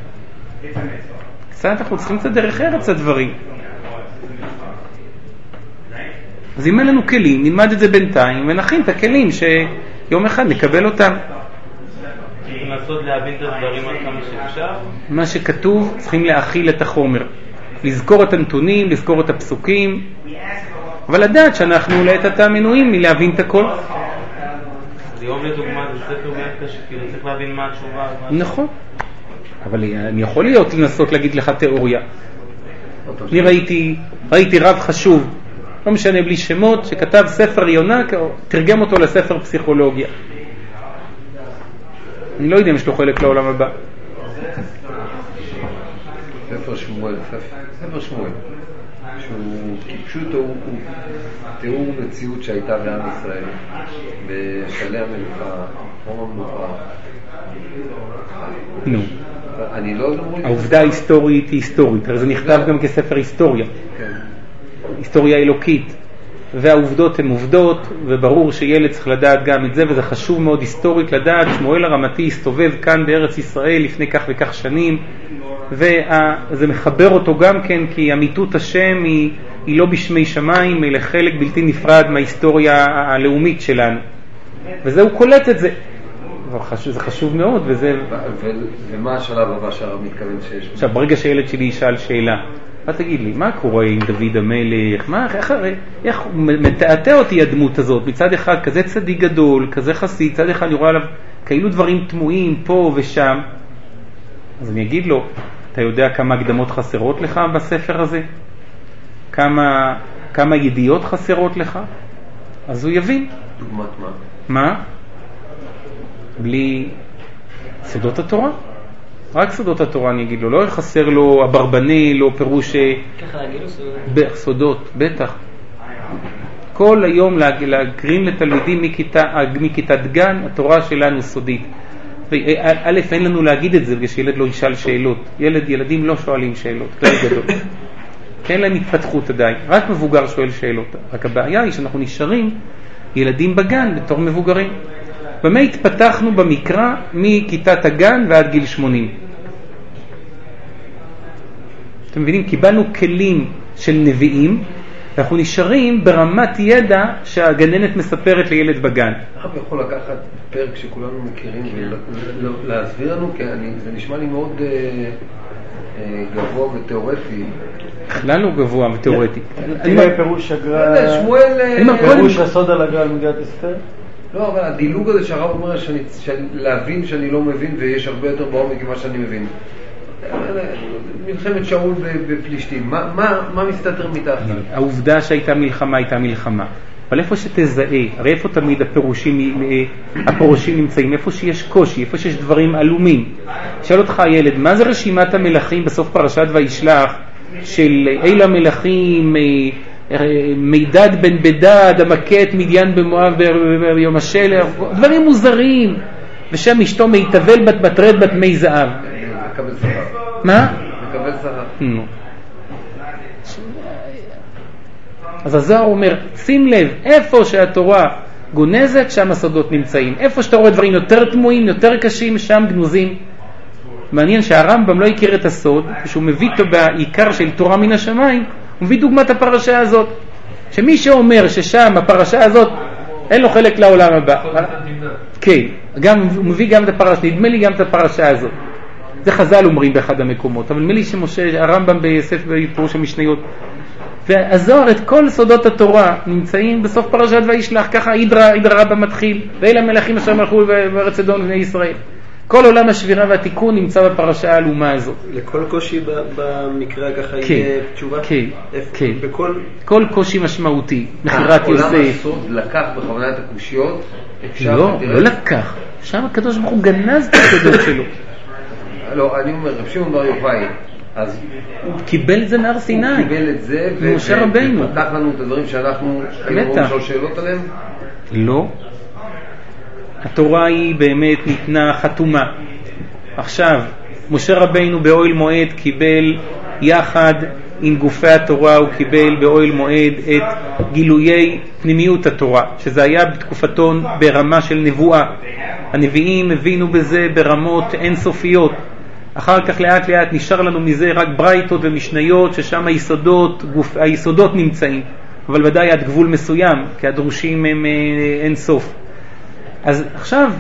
קצת אנחנו צריכים קצת דרך ארץ הדברים. אז אם אין לנו כלים, נלמד את זה בינתיים ונכין את הכלים שיום אחד נקבל אותם. לנסות להבין את הדברים עד כמה שאפשר. מה שכתוב צריכים להכיל את החומר, לזכור את הנתונים, לזכור את הפסוקים, אבל לדעת שאנחנו לעת עתה מנועים מלהבין את הכל. איוב לדוגמה זה ספר מאוד קשה, כאילו צריך להבין מה התשובה. נכון, אבל אני יכול להיות לנסות להגיד לך תיאוריה. אני ראיתי, ראיתי רב חשוב, לא משנה בלי שמות, שכתב ספר יונה, תרגם אותו לספר פסיכולוגיה. אני לא יודע אם יש לו חלק לעולם הבא. ספר שמואל, ספר שמואל, שהוא פשוט הוא תיאור מציאות שהייתה בעם ישראל, בשלי המלוכה, חום המלוכה. נו. אני לא... העובדה ההיסטורית היא היסטורית, הרי זה נכתב גם כספר היסטוריה. כן. היסטוריה אלוקית. והעובדות הן עובדות, וברור שילד צריך לדעת גם את זה, וזה חשוב מאוד היסטורית לדעת. שמואל הרמתי הסתובב כאן בארץ ישראל לפני כך וכך שנים, וזה מחבר אותו גם כן, כי אמיתות השם היא, היא לא בשמי שמיים, אלא חלק בלתי נפרד מההיסטוריה הלאומית שלנו. וזה הוא קולט את זה. זה חשוב מאוד, וזה... ומה השלב הבא שהרב מתכוון שיש? עכשיו, ברגע שילד שלי ישאל שאלה, מה תגיד לי, מה קורה עם דוד המלך? מה, איך, איך מתעתע אותי הדמות הזאת? מצד אחד, כזה צדיק גדול, כזה חסיד, צד אחד אני רואה עליו כאילו דברים תמוהים פה ושם. אז אני אגיד לו, אתה יודע כמה הקדמות חסרות לך בספר הזה? כמה, כמה ידיעות חסרות לך? אז הוא יבין. דוגמת מה? מה? בלי סודות התורה. רק סודות התורה אני אגיד לו, לא חסר לו הברבני, לא פירוש סודות, בטח. כל היום להקרין לתלמידים מכיתה, מכיתת גן, התורה שלנו סודית. א', אין לנו להגיד את זה בגלל שילד לא ישאל שאלות. ילד, ילדים לא שואלים שאלות, כלל גדול. כי אין להם התפתחות עדיין, רק מבוגר שואל שאלות. רק הבעיה היא שאנחנו נשארים ילדים בגן בתור מבוגרים. במה התפתחנו במקרא מכיתת הגן ועד גיל שמונים? אתם מבינים? קיבלנו כלים של נביאים, ואנחנו נשארים ברמת ידע שהגננת מספרת לילד בגן. הרב יכול לקחת פרק שכולנו מכירים ולהסביר לנו, כי זה נשמע לי מאוד גבוה ותיאורטי. בכלל לא גבוה ותיאורטי. תראה פירוש הגר"א, פירוש הסוד על הגר"א מגילת אסתר. לא, אבל הדילוג הזה שהרב אומר שאני, שאני, להבין שאני לא מבין ויש הרבה יותר בעומק ממה שאני מבין. מלחמת שאול בפלישתים, מה, מה, מה מסתתר מתחת? העובדה שהייתה מלחמה הייתה מלחמה. אבל איפה שתזהה, הרי איפה תמיד הפירושים, הפירושים נמצאים, איפה שיש קושי, איפה שיש דברים עלומים. שאל אותך הילד, מה זה רשימת המלכים בסוף פרשת וישלח, של אלה המלכים, מידד בן בדד, המכה את מדיין במואב ביום השלח, דברים מוזרים, ושם אשתו מיטבל בת בתרד בת מי זהב. מקבל שכר. מה? מקבל שכר. נו. אז הזוהר אומר, שים לב, איפה שהתורה גונזת, שם הסודות נמצאים. איפה שאתה רואה דברים יותר תמוהים, יותר קשים, שם גנוזים. מעניין שהרמב"ם לא הכיר את הסוד, כשהוא מביא אותו בעיקר של תורה מן השמיים, הוא מביא דוגמת הפרשה הזאת. שמי שאומר ששם הפרשה הזאת, אין לו חלק לעולם הבא. כן, גם, הוא מביא גם את הפרשה, נדמה לי גם את הפרשה הזאת. זה חז"ל אומרים באחד המקומות, אבל נדמה לי שמשה, הרמב"ם בספר פירוש המשניות, והזוהר את כל סודות התורה נמצאים בסוף פרשת וישלח, ככה הידרא, הידרא רבא מתחיל, ואלה המלכים אשר מלכו בארץ אדום ובני ישראל. כל עולם השבירה והתיקון נמצא בפרשה האלומה הזאת. לכל קושי במקרה ככה יהיה תשובה? כן, כן. בכל... כל קושי משמעותי, מכירת יוסף. עולם הסוד לקח בכוונה את הקושיות? לא, לא לקח. שם הקדוש ברוך הוא גנז את הסודות שלו. לא, אני אומר, רב שמעון בר יוחאי, אז הוא קיבל את זה מהר סיני. הוא קיבל את זה ופתח לנו את הדברים שאנחנו היינו רואים לשאול שאלות עליהם? לא. התורה היא באמת ניתנה חתומה. עכשיו, משה רבינו באוהל מועד קיבל יחד עם גופי התורה, הוא קיבל באוהל מועד את גילויי פנימיות התורה, שזה היה בתקופתו ברמה של נבואה. הנביאים הבינו בזה ברמות אינסופיות. אחר כך לאט לאט נשאר לנו מזה רק ברייתות ומשניות, ששם היסודות, גוף, היסודות נמצאים, אבל ודאי עד גבול מסוים, כי הדרושים הם אין סוף. אז עכשיו,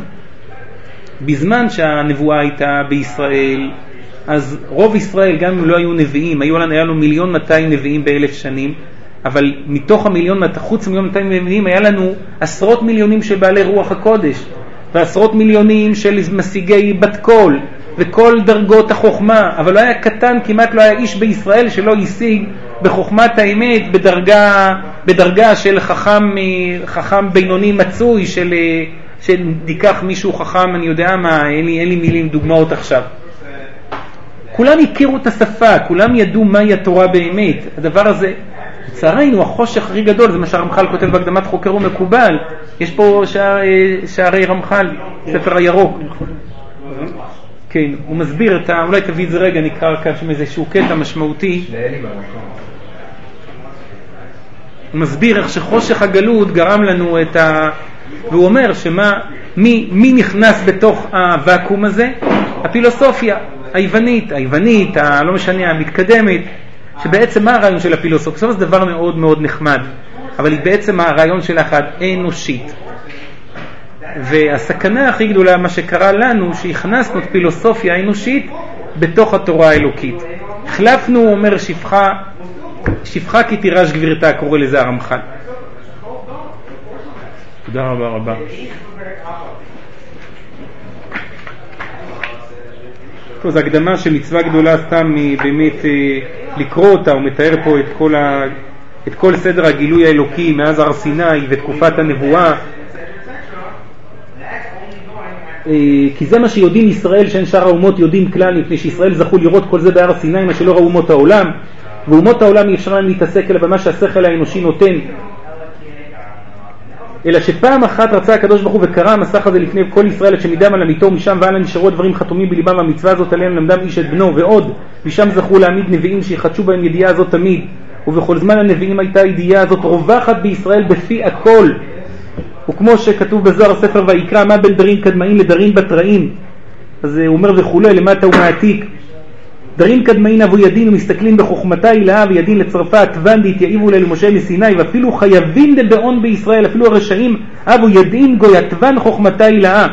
בזמן שהנבואה הייתה בישראל, אז רוב ישראל, גם אם לא היו נביאים, היו לנו, היה לנו מיליון מאתיים נביאים באלף שנים, אבל מתוך המיליון, חוץ מיליון מאתיים נביאים, היה לנו עשרות מיליונים של בעלי רוח הקודש, ועשרות מיליונים של משיגי בת קול, וכל דרגות החוכמה, אבל לא היה קטן, כמעט לא היה איש בישראל שלא השיג בחוכמת האמת בדרגה, בדרגה של חכם, חכם בינוני מצוי, של, שתיקח מישהו חכם, אני יודע מה, אין לי, אין לי מילים, דוגמאות עכשיו. כולם הכירו את השפה, כולם ידעו מהי התורה באמת. הדבר הזה, לצערנו, החושך הכי גדול, זה מה שהרמח"ל כותב בהקדמת חוקר ומקובל. יש פה שער, שערי רמח"ל, ספר הירוק. כן, הוא מסביר את ה... אולי תביא את זה רגע, נקרא כאן שם איזשהו קטע משמעותי. הוא מסביר איך שחושך הגלות גרם לנו את ה... והוא אומר שמה, מי, מי נכנס בתוך הוואקום הזה? הפילוסופיה. היוונית, היוונית, לא משנה, המתקדמת, שבעצם מה הרעיון של הפילוסופיה? זה דבר מאוד מאוד נחמד, אבל היא בעצם הרעיון שלה אחד אנושית. והסכנה הכי גדולה, מה שקרה לנו, שהכנסנו את פילוסופיה האנושית בתוך התורה האלוקית. החלפנו, הוא אומר, שפחה, שפחה כי תירש גבירתה, קורא לזה הרמח"ל. תודה רבה רבה. זו הקדמה של מצווה גדולה סתם באמת לקרוא אותה, הוא מתאר פה את כל, ה... את כל סדר הגילוי האלוקי מאז הר סיני ותקופת הנבואה, כי זה מה שיודעים ישראל שאין שאר האומות יודעים כלל, מפני שישראל זכו לראות כל זה בהר סיני, מה שלא ראו אומות העולם, ואומות העולם אי אפשר להם להתעסק אלא במה שהשכל האנושי נותן, אלא שפעם אחת רצה הקדוש ברוך הוא וקרא המסך הזה לפני כל ישראל שמידם על המיתו, משם ועלה נשארו דברים חתומים בליבם, המצווה הזאת עליהם למדם איש את בנו, ועוד משם זכו להעמיד נביאים שיחדשו בהם ידיעה הזאת תמיד, ובכל זמן הנביאים הייתה הידיעה הזאת רווחת בישראל בפי הכל. וכמו שכתוב בזוהר ספר ויקרא, מה בין דרים קדמאים לדרים בתראים, אז הוא אומר וכולי למטה ומעתיק, דרים קדמאים אבו ידין ומסתכלים בחוכמתה הילאה וידין לצרפת ונדית יאיבו לה למשה מסיני, ואפילו חייבים דבעון בישראל, אפילו הרשעים אבו ידין גויתבן חוכמתה הילאה,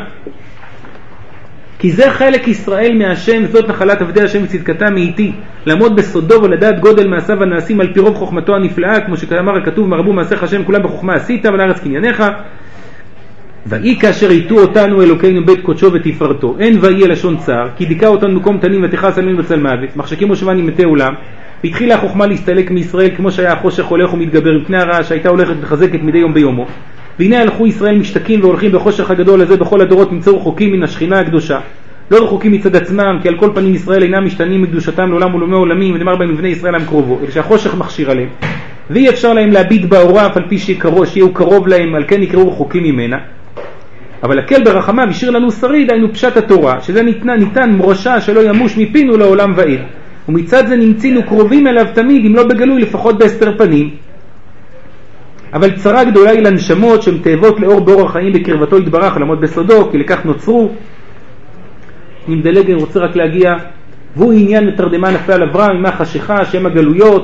כי זה חלק ישראל מהשם, זאת נחלת עבדי השם וצדקתה מאיתי, לעמוד בסודו ולדעת גודל מעשיו הנעשים על פי רוב חוכמתו הנפלאה, כמו שכאמר הכתוב מרבו מעשיך השם כולם בחוכמה עשית ולארץ קנייניך, ואי כאשר יתו אותנו אלוקינו בית קודשו ותפארתו, אין ואי לשון צער, כי דיכא אותנו מקום תנים ותכעס עלינו בצל מוות, מחשכים מושבני מתי עולם, והתחילה החוכמה להסתלק מישראל כמו שהיה החושך הולך ומתגבר מפני הרעה שהייתה הולכת וחזקת מדי יום ביומו, והנה הלכו ישראל משתקים והולכים בחושך הגדול הזה בכל הדורות, נמצאו רחוקים מן השכינה הקדושה, לא רחוקים מצד עצמם, כי על כל פנים ישראל אינם משתנים מקדושתם לעולם ולעולמי עולמים, ונאמר בהם מבני ישראל עם קרובו, אלא שהחושך מכשיר עליהם, ואי אפשר להם להביט באורה אף על פי שיהיו קרוב להם, על כן יקראו רחוקים ממנה. אבל הקל ברחמיו השאיר לנו שריד, היינו פשט התורה, שזה ניתנה, ניתן מורשה שלא ימוש מפינו לעולם ועיר, ומצד זה נמצינו קרובים אליו תמיד, אם לא בגלוי לפחות בהסתר פנים. אבל צרה גדולה היא לנשמות שהן תאבות לאור באור החיים בקרבתו יתברך לעמוד בסודו, כי לכך נוצרו. אני מדלג, אני רוצה רק להגיע, והוא עניין מתרדמה נפל על אברהם עם החשיכה שם הגלויות.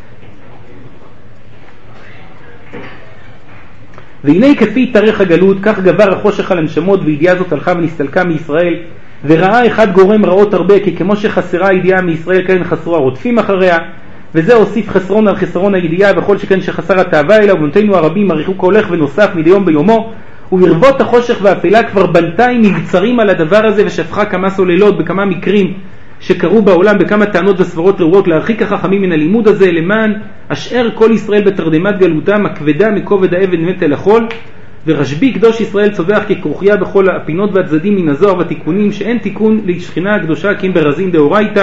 והנה כפי תארך הגלות, כך גבר החושך על הנשמות, וידיעה זאת הלכה ונסתלקה מישראל, וראה אחד גורם רעות הרבה, כי כמו שחסרה הידיעה מישראל כן חסרו הרודפים אחריה, וזה הוסיף חסרון על חסרון הידיעה, וכל שכן שחסר התאווה אליה, ובנותינו הרבים עריכו כהולך ונוסף מדי יום ביומו, וברבות החושך והאפלה כבר בנתה עם מבצרים על הדבר הזה, ושפכה כמה סוללות בכמה מקרים שקרו בעולם, בכמה טענות וסברות ראויות להרחיק החכמים מן הלימוד הזה, למען אשאר כל ישראל בתרדמת גלותם הכבדה מכובד האבן מת אל החול. ורשבי קדוש ישראל צובח ככרוכיה בכל הפינות והצדדים מן הזוהר והתיקונים, שאין תיקון לשכינה הקדושה כי אם ברזין דאורייתא.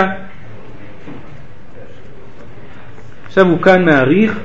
עכשיו הוא כאן מעריך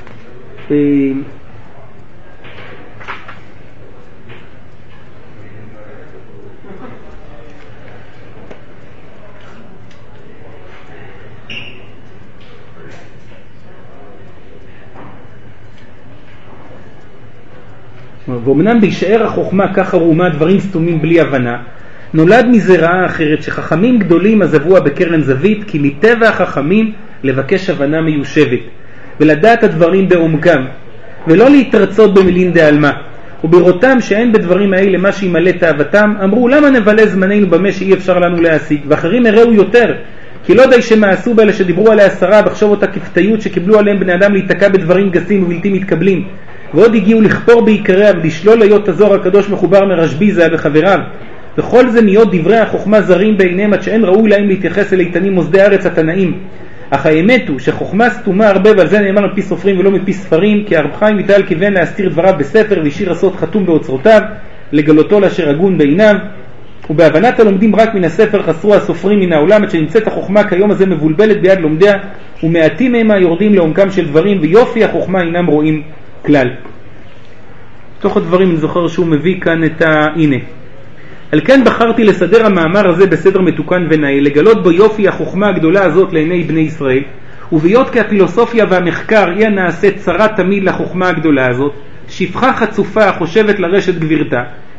ואומנם בהישאר החוכמה ככה רומה דברים סתומים בלי הבנה, נולד מזה רעה אחרת שחכמים גדולים עזבוה בקרן זווית, כי מטבע החכמים לבקש הבנה מיושבת ולדעת הדברים בעומקם ולא להתרצות במילין דעלמה, ובראותם שאין בדברים האלה מה שימלא תאוותם, אמרו למה נבלה זמננו במה שאי אפשר לנו להשיג, ואחרים הראו יותר, כי לא די שמעשו באלה שדיברו עליה שרה בחשוב אותה כפתיות שקיבלו עליהם בני אדם להתקע בדברים גסים ובלתי מתקבלים, ועוד הגיעו לכפור בעיקריה ולשלול להיות הזוהר הקדוש מחובר מרשבי זה וחבריו, וכל זה מיות דברי החוכמה זרים בעיניהם עד שאין ראוי להם להתייחס אל איתנים מוסדי הארץ התנאים. אך האמת הוא שחוכמה סתומה הרבה, ועל זה נאמר מפי סופרים ולא מפי ספרים, כי הרב חיים ויטל כיוון להסתיר דבריו בספר והשאיר הסוד חתום באוצרותיו לגלותו לאשר הגון בעיניו, ובהבנת הלומדים רק מן הספר חסרו הסופרים מן העולם, עד שנמצאת החוכמה כיום הזה מבולבלת ביד לומדיה, ומעטים מהם יורדים לעומקם של דברים, ויופי החוכמה אינם רואים כלל. תוך הדברים אני זוכר שהוא מביא כאן את ה... הנה. על כן בחרתי לסדר המאמר הזה בסדר מתוקן ונאי, לגלות בו יופי החוכמה הגדולה הזאת לעיני בני ישראל, וביות כי הפילוסופיה והמחקר היא הנעשה צרה תמיד לחוכמה הגדולה הזאת, שפחה חצופה חושבת לרשת גבירתה,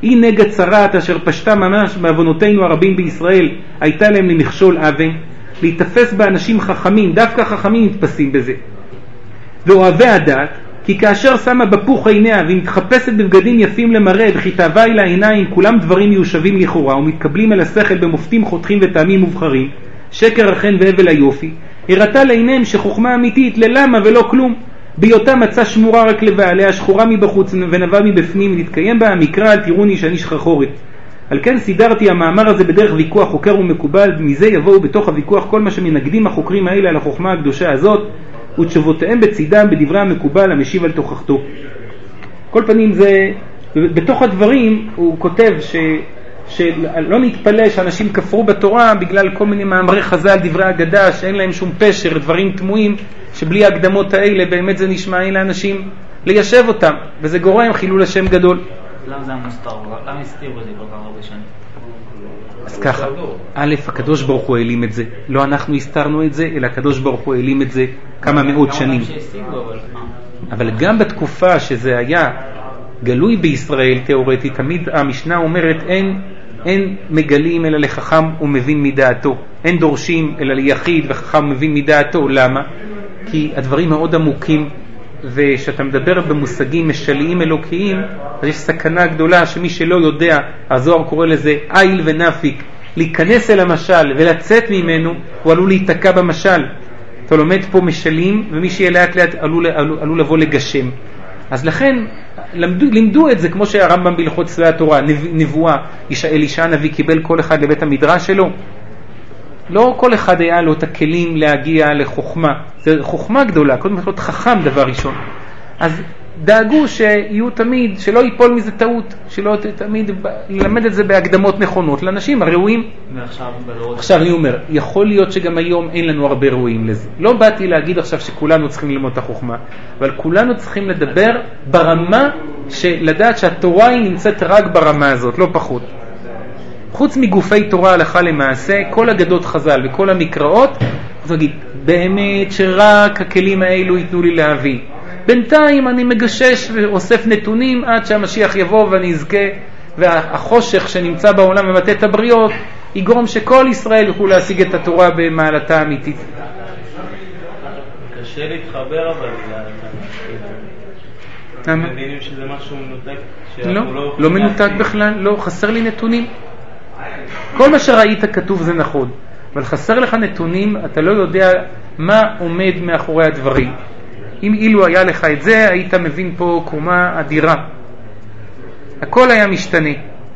היא נגע צרת אשר פשטה ממש בעוונותינו הרבים בישראל, הייתה להם למכשול אבן, להתאפס באנשים חכמים, דווקא חכמים מתפסים בזה. ואוהבי הדת, כי כאשר שמה בפוך עיניה והיא מתחפשת בבגדים יפים למראה וכי תאווה אל העיניים, כולם דברים מיושבים לכאורה ומתקבלים אל השכל במופתים חותכים וטעמים מובחרים, שקר החן והבל היופי, הראתה לעיניהם שחוכמה אמיתית ללמה ולא כלום, בהיותה מצא שמורה רק לבעליה, שחורה מבחוץ ונבה מבפנים, להתקיים בה המקרא אל תראוני שאני שחחורת. על כן סידרתי המאמר הזה בדרך ויכוח חוקר ומקובל, ומזה יבואו בתוך הוויכוח כל מה שמנגדים החוקרים האלה על החוכמה הקדושה הזאת, ותשובותיהם בצידם בדברי המקובל המשיב על תוכחתו. כל פנים זה, בתוך הדברים הוא כותב ש, שלא נתפלא שאנשים כפרו בתורה בגלל כל מיני מאמרי חז"ל, דברי אגדה שאין להם שום פשר, דברים תמוהים שבלי ההקדמות האלה באמת זה נשמע אין לאנשים ליישב אותם, וזה גורם חילול השם גדול. למה זה המוסתר? למה הסתירו את זה כל כך הרבה שנים? אז ככה, א', הקדוש ברוך הוא העלים את זה, לא אנחנו הסתרנו את זה, אלא הקדוש ברוך הוא העלים את זה כמה מאות שנים. אבל גם בתקופה שזה היה גלוי בישראל תיאורטית, תמיד המשנה אומרת אין, אין מגלים אלא לחכם ומבין מדעתו, אין דורשים אלא ליחיד וחכם ומבין מדעתו. למה? כי הדברים מאוד עמוקים, ושאתה מדבר במושגים משליים אלוקיים, אז יש סכנה גדולה שמי שלא יודע, הזוהר קורא לזה איל ונפיק, להיכנס אל המשל ולצאת ממנו, הוא עלול להתקע במשל. אתה לומד פה משלים, ומי שיהיה לאט לאט עלול, עלול, עלול לבוא לגשם. אז לכן למדו, לימדו את זה, כמו שהרמב"ם בהלכות ספרי התורה, נבואה, אלישע הנביא קיבל כל אחד לבית המדרש שלו. לא כל אחד היה לו את הכלים להגיע לחוכמה, זה חוכמה גדולה, קודם כל חכם דבר ראשון. אז דאגו שיהיו תמיד, שלא ייפול מזה טעות, שלא תמיד ללמד את זה בהקדמות נכונות לאנשים הראויים. עכשיו אני אומר, יכול להיות שגם היום אין לנו הרבה ראויים לזה. לא באתי להגיד עכשיו שכולנו צריכים ללמוד את החוכמה, אבל כולנו צריכים לדבר ברמה של לדעת שהתורה היא נמצאת רק ברמה הזאת, לא פחות. חוץ מגופי תורה הלכה למעשה, כל אגדות חז"ל וכל המקראות, אז נגיד, באמת שרק הכלים האלו ייתנו לי להביא. בינתיים אני מגשש ואוסף נתונים עד שהמשיח יבוא ואני אזכה, והחושך שנמצא בעולם ומטה את הבריות, יגרום שכל ישראל יוכלו להשיג את התורה במעלתה האמיתית. קשה להתחבר אבל זה... מבינים שזה משהו מנותק? לא, לא מנותק בכלל, לא, חסר לי נתונים. כל מה שראית כתוב זה נכון, אבל חסר לך נתונים, אתה לא יודע מה עומד מאחורי הדברים. אם אילו היה לך את זה, היית מבין פה קומה אדירה. הכל היה משתנה.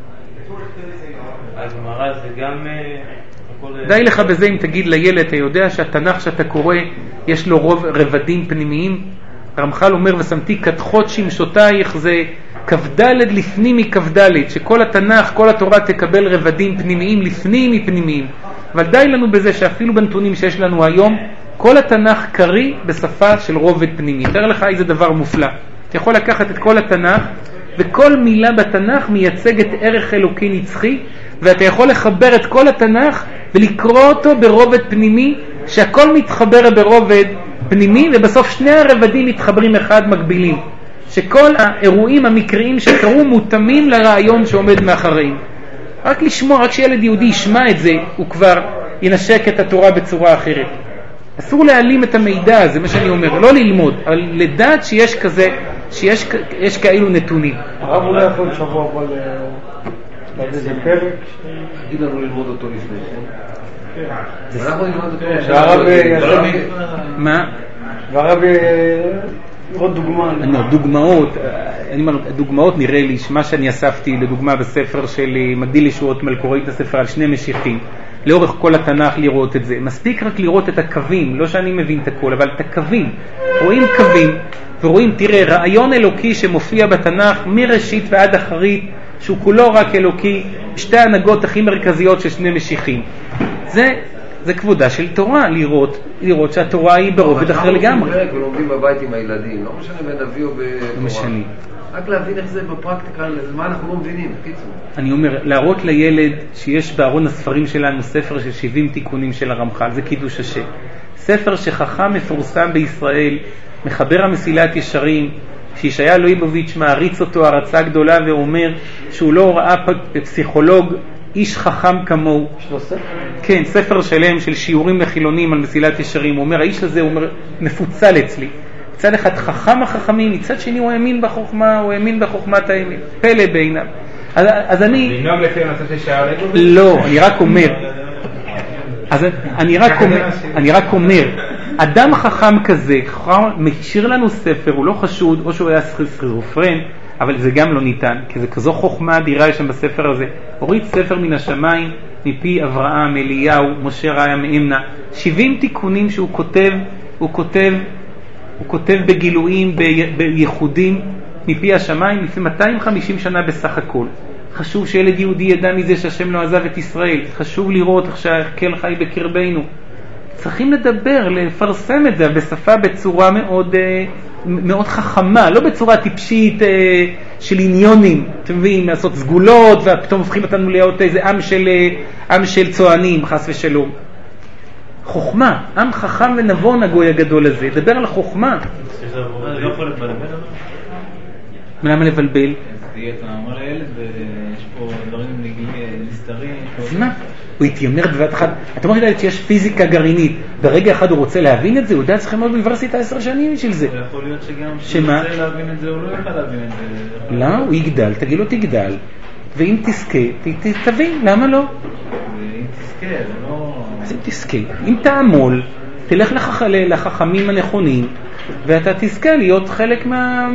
אז מראה זה גם... די לך בזה אם תגיד לילד, אתה יודע שהתנ"ך שאתה קורא יש לו רוב רבדים פנימיים? הרמח"ל אומר, ושמתי כתחות שמשותייך, זה כבדלת לפנים מכבדלת, שכל התנ"ך, כל התורה תקבל רבדים פנימיים לפנים מפנימיים. אבל די לנו בזה שאפילו בנתונים שיש לנו היום, כל התנ"ך קרי בשפה של רובד פנימי. תאר לך איזה דבר מופלא. אתה יכול לקחת את כל התנ"ך, וכל מילה בתנ"ך מייצגת ערך אלוקי נצחי, ואתה יכול לחבר את כל התנ"ך ולקרוא אותו ברובד פנימי, שהכל מתחבר ברובד פנימי, ובסוף שני הרבדים מתחברים אחד מקבילים. שכל האירועים המקריים שקרו מותאמים לרעיון שעומד מאחריהם. רק לשמוע, רק שילד יהודי ישמע את זה, הוא כבר ינשק את התורה בצורה אחרת. אסור להעלים את המידע הזה, מה שאני אומר, לא ללמוד, אבל לדעת שיש כזה, שיש יש כאלו נתונים. הרב אולי יכול שבוע הבא להגיד איזה פרק? תגיד לנו ללמוד אותו לפני. אנחנו נלמוד אותו. והרב יעשה... מה? והרב לראות דוגמה. דוגמאות, דוגמאות נראה לי, מה שאני אספתי לדוגמה בספר של מגדיל ישועות מלכורית, הספר על שני משיחים, לאורך כל התנ"ך לראות את זה. מספיק רק לראות את הקווים, לא שאני מבין את הכל, אבל את הקווים. רואים קווים ורואים, תראה, רעיון אלוקי שמופיע בתנ"ך מראשית ועד אחרית, שהוא כולו רק אלוקי, שתי הנהגות הכי מרכזיות של שני משיחים. זה, זה כבודה של תורה, לראות, לראות שהתורה היא ברובד אחר לגמרי. אנחנו עושים ולומדים בבית עם הילדים, לא משנה בנביא או בתורה. לא משנה. רק להבין איך זה בפרקטיקה, מה אנחנו לא מבינים, קיצור. אני אומר, להראות לילד שיש בארון הספרים שלנו ספר של שבעים תיקונים של הרמח"ל, זה קידוש השם. ספר שחכם מפורסם בישראל, מחבר המסילת ישרים, שישעיה ליבוביץ' מעריץ אותו הרצה גדולה ואומר שהוא לא ראה פסיכולוג איש חכם כמוהו. יש לו ספר? כן, ספר שלם של שיעורים לחילונים על מסילת ישרים. הוא אומר, האיש הזה הוא אומר, מפוצל אצלי. מצד אחד חכם החכמים, מצד שני הוא האמין בחוכמה, הוא האמין בחוכמת האמת. פלא בעיניו. אז, אז אני... לנהוג לפי הנושא של שער ליבוביץ'? לא, אני רק אומר. אז אני רק אומר, אני רק אומר, אדם חכם כזה, משאיר לנו ספר, הוא לא חשוד, או שהוא היה סכיזופרן, אבל זה גם לא ניתן, כי זה כזו חוכמה אדירה יש שם בספר הזה. הוריד ספר מן השמיים, מפי אברהם, אליהו, משה ראיה מאמנה, שבעים תיקונים שהוא כותב, הוא כותב, הוא כותב בגילויים, בייחודים, מפי השמיים, לפני מאתיים וחמישים שנה בסך הכל. חשוב שילד יהודי ידע מזה שהשם לא עזב את ישראל. חשוב לראות איך שהקהל חי בקרבנו. צריכים לדבר, לפרסם את זה בשפה בצורה מאוד, מאוד חכמה, לא בצורה טיפשית של עניונים, אתם מבינים, לעשות סגולות, ופתאום הופכים אותנו להיות איזה עם של, עם של צוענים, חס ושלום. חוכמה, עם חכם ונבון הגוי הגדול הזה, דבר על החוכמה. לא יכול לבלבל? למה לבלבל? אתה אומר לילד ויש פה דברים נסתרים. אז מה? הוא התיימר בבת אחד. אתה אומר לילד שיש פיזיקה גרעינית, ברגע אחד הוא רוצה להבין את זה, הוא יודע צריכים מאוד באוניברסיטה עשר שנים של זה. יכול להיות שגם שהוא רוצה להבין את זה, הוא לא יוכל להבין את זה. לא, הוא יגדל, תגיד לו תגדל, ואם תזכה, תבין, למה לא? ואם תזכה, זה לא... אז אם תזכה, אם תעמול, תלך לחכמים הנכונים, ואתה תזכה להיות חלק מה...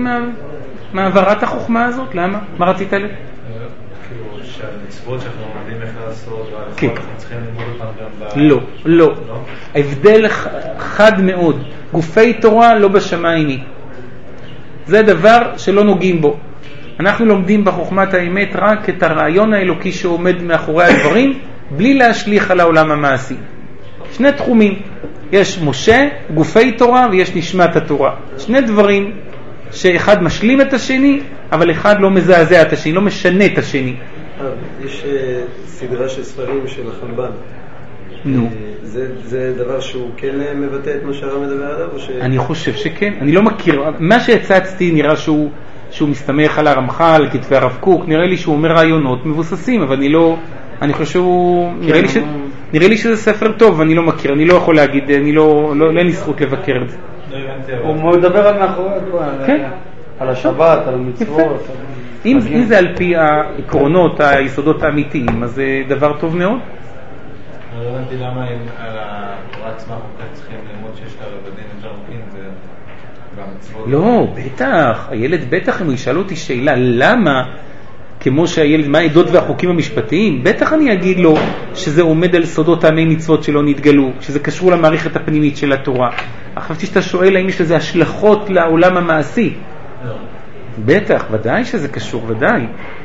מעברת החוכמה הזאת. למה? מה רצית לב? כאילו שהמצוות שאנחנו יודעים איך לעשות, כן. אנחנו צריכים ללמוד אותם גם ב... לא, לא. ההבדל חד מאוד. גופי תורה לא בשמיים היא. זה דבר שלא נוגעים בו. אנחנו לומדים בחוכמת האמת רק את הרעיון האלוקי שעומד מאחורי הדברים, בלי להשליך על העולם המעשי. שני תחומים. יש משה, גופי תורה, ויש נשמת התורה. שני דברים שאחד משלים את השני, אבל אחד לא מזעזע את השני, לא משנה את השני. יש סדרה של ספרים של החנבן. נו. זה, זה דבר שהוא כן מבטא את מה שהרב מדבר עליו? או ש... אני חושב שכן. אני לא מכיר. מה שהצצתי נראה שהוא, שהוא מסתמך על הרמח"ל, כתבי הרב קוק, נראה לי שהוא אומר רעיונות מבוססים, אבל אני לא... אני חושב שהוא... נראה לי, ש... נראה לי שזה ספר טוב, אני לא מכיר. אני לא יכול להגיד, אני לא... לא... אין לי זכות לבקר את זה. הוא מדבר על מאחורי הדבר, על השבת, על המצוות. אם זה על פי העקרונות, היסודות האמיתיים, אז זה דבר טוב מאוד. לא הבנתי למה על התורה עצמה צריכים ללמוד שיש לה רבדים יותר עמוקים, זה במצוות. לא, בטח, הילד בטח, אם הוא ישאל אותי שאלה, למה, כמו שהילד, מה העדות והחוקים המשפטיים, בטח אני אגיד לו שזה עומד על סודות טעמי מצוות שלא נתגלו, שזה קשור למערכת הפנימית של התורה. חשבתי שאתה שואל האם יש לזה השלכות לעולם המעשי. לא. בטח, ודאי שזה קשור, ודאי.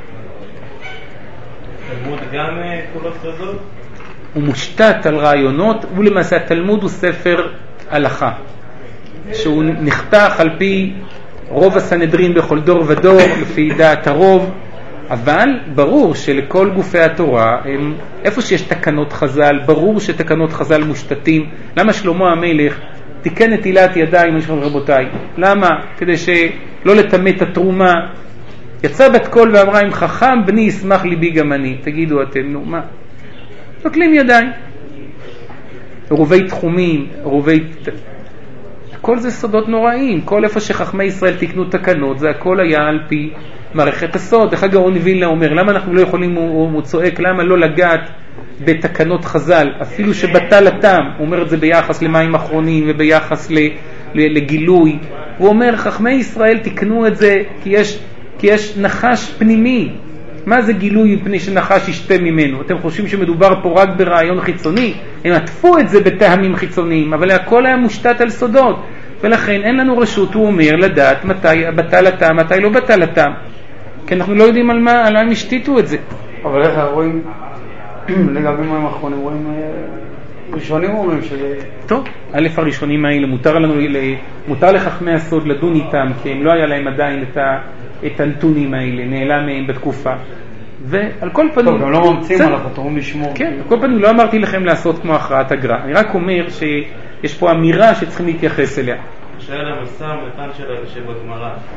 תלמוד גם כולו סודות? הוא מושתת על רעיונות, ולמעשה התלמוד הוא ספר הלכה, שהוא נחתך על פי רוב הסנהדרין בכל דור ודור, לפי דעת הרוב, אבל ברור שלכל גופי התורה, הם, איפה שיש תקנות חז"ל, ברור שתקנות חז"ל מושתתים. למה שלמה המלך תיקן את עילת ידיים, אני שומע רבותיי? למה? כדי שלא לטמא את התרומה. יצא בת קול ואמרה, אם חכם בני ישמח ליבי גם אני. תגידו אתם, נו מה? נוטלים ידיים. עירובי תחומים, עירובי... כל זה סודות נוראים. כל איפה שחכמי ישראל תקנו תקנות, זה הכל היה על פי מערכת הסוד. איך הגאון וילנה אומר, למה אנחנו לא יכולים, הוא, הוא צועק, למה לא לגעת בתקנות חז"ל, אפילו שבטל הטעם. הוא אומר את זה ביחס למים אחרונים וביחס ל, ל, לגילוי. הוא אומר, חכמי ישראל תקנו את זה כי יש, כי יש נחש פנימי. מה זה גילוי מפני שנחש ישתה ממנו? אתם חושבים שמדובר פה רק ברעיון חיצוני? הם עטפו את זה בטעמים חיצוניים, אבל הכל היה מושתת על סודות. ולכן אין לנו רשות, הוא אומר, לדעת מתי בטל הטעם, מתי לא בטל הטעם. כי אנחנו לא יודעים על מה, על מה הם השתיתו את זה. אבל איך רואים, לגבי מים האחרונים, רואים ראשונים אומרים שזה... טוב, א' הראשונים האלה, מותר לנו, מותר לחכמי הסוד לדון איתם, כי הם לא היה להם עדיין את, ה, את הנתונים האלה, נעלם מהם בתקופה. ועל כל פנים... טוב, גם לא ממציאים על החתורים לשמור. כן, על כל פנים לא אמרתי לכם לעשות כמו הכרעת הגר"א. אני רק אומר שיש פה אמירה שצריכים להתייחס אליה. שהיה למשא ומתן שבגמרא,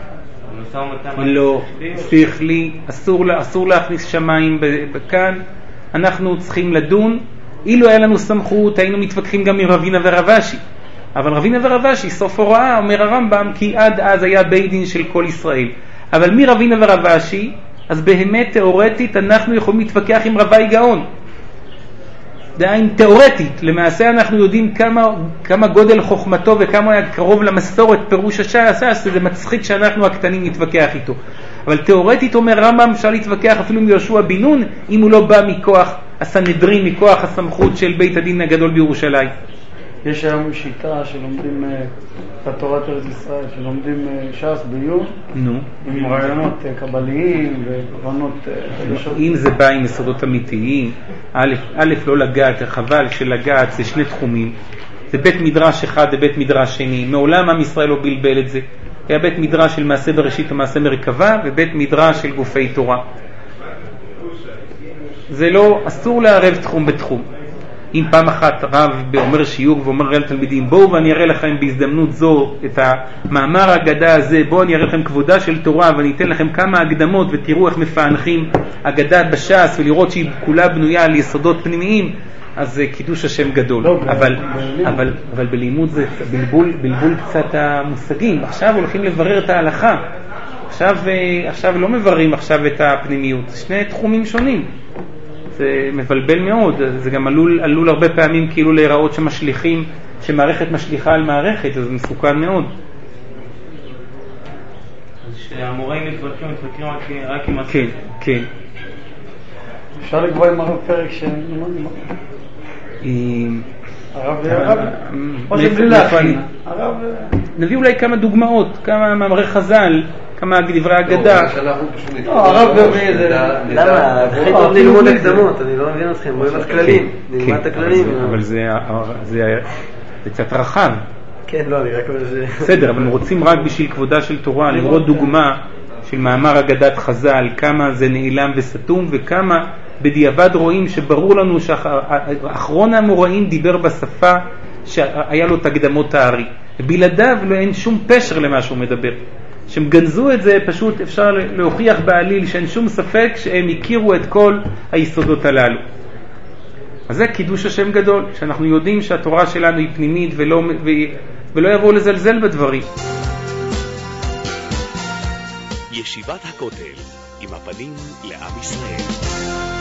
לא, שכלי, אסור, אסור להכניס שמיים בכאן, אנחנו צריכים לדון. אילו היה לנו סמכות היינו מתווכחים גם עם רבינה ורבשי, אבל רבינה ורבשי סוף הוראה אומר הרמב"ם כי עד אז היה בית דין של כל ישראל, אבל מרבינה ורבשי אז באמת תיאורטית אנחנו יכולים להתווכח עם רבי גאון, דהיים תיאורטית. למעשה אנחנו יודעים כמה, כמה גודל חוכמתו וכמה היה קרוב למסורת פירוש הש"ס, זה מצחיק שאנחנו הקטנים נתווכח איתו, אבל תיאורטית אומר רמב"ם אפשר להתווכח אפילו עם יהושע בן נון אם הוא לא בא מכוח הסנהדרין, מכוח הסמכות של בית הדין הגדול בירושלים. יש היום שיטה שלומדים בתורת ארץ ישראל, שלומדים ש"ס ביור, נו, עם רעיונות קבליים ורעיונות חדשות. אם זה בא עם יסודות אמיתיים, א', א' לא לגעת, חבל שלגעת, זה שני תחומים. זה בית מדרש אחד ובית מדרש שני. מעולם עם ישראל לא בלבל את זה. היה בית מדרש של מעשה בראשית ומעשה מרכבה, ובית מדרש של גופי תורה. זה לא, אסור לערב תחום בתחום. אם פעם אחת רב אומר שיעור ואומר לתלמידים, בואו ואני אראה לכם בהזדמנות זו את המאמר האגדה הזה, בואו אני אראה לכם כבודה של תורה ואני אתן לכם כמה הקדמות ותראו איך מפענחים אגדה בש"ס ולראות שהיא כולה בנויה על יסודות פנימיים, אז זה קידוש השם גדול. לא, אבל, ב- אבל, אבל בלימוד זה בלבול, בלבול קצת המושגים. עכשיו הולכים לברר את ההלכה. עכשיו, עכשיו לא מבררים עכשיו את הפנימיות. שני תחומים שונים. זה מבלבל מאוד. זה גם עלול, עלול הרבה פעמים כאילו להיראות שמשליכים, שמערכת משליחה על מערכת, אז זה מסוכן מאוד. אז שהמוראים מתווכחים, מתווכחים רק עם הספר. כן, כן. אפשר לקבוע עם הרב פרק ש... הרב הרב או שבלי להכין הרב נביא אולי כמה דוגמאות, כמה מאמרי חז"ל, כמה דברי אגדה. לא, הרב גבי זה... למה? הכי טוב ללמוד הקדמות, אני לא מבין אתכם, בואי נלמד כללים, נלמד את הכללים. אבל זה קצת רחב. כן, לא, אני רק אומר ש... בסדר, אבל רוצים רק בשביל כבודה של תורה, לראות דוגמה של מאמר אגדת חז"ל, כמה זה נעלם וסתום וכמה בדיעבד רואים שברור לנו שאחרון המוראים דיבר בשפה שהיה לו תקדמות הארי, בלעדיו לא אין שום פשר למה שהוא מדבר. שהם גנזו את זה, פשוט אפשר להוכיח בעליל שאין שום ספק שהם הכירו את כל היסודות הללו. אז זה קידוש השם גדול, שאנחנו יודעים שהתורה שלנו היא פנימית ולא, ולא יבואו לזלזל בדברים. ישיבת הכותל עם הפנים לעם ישראל.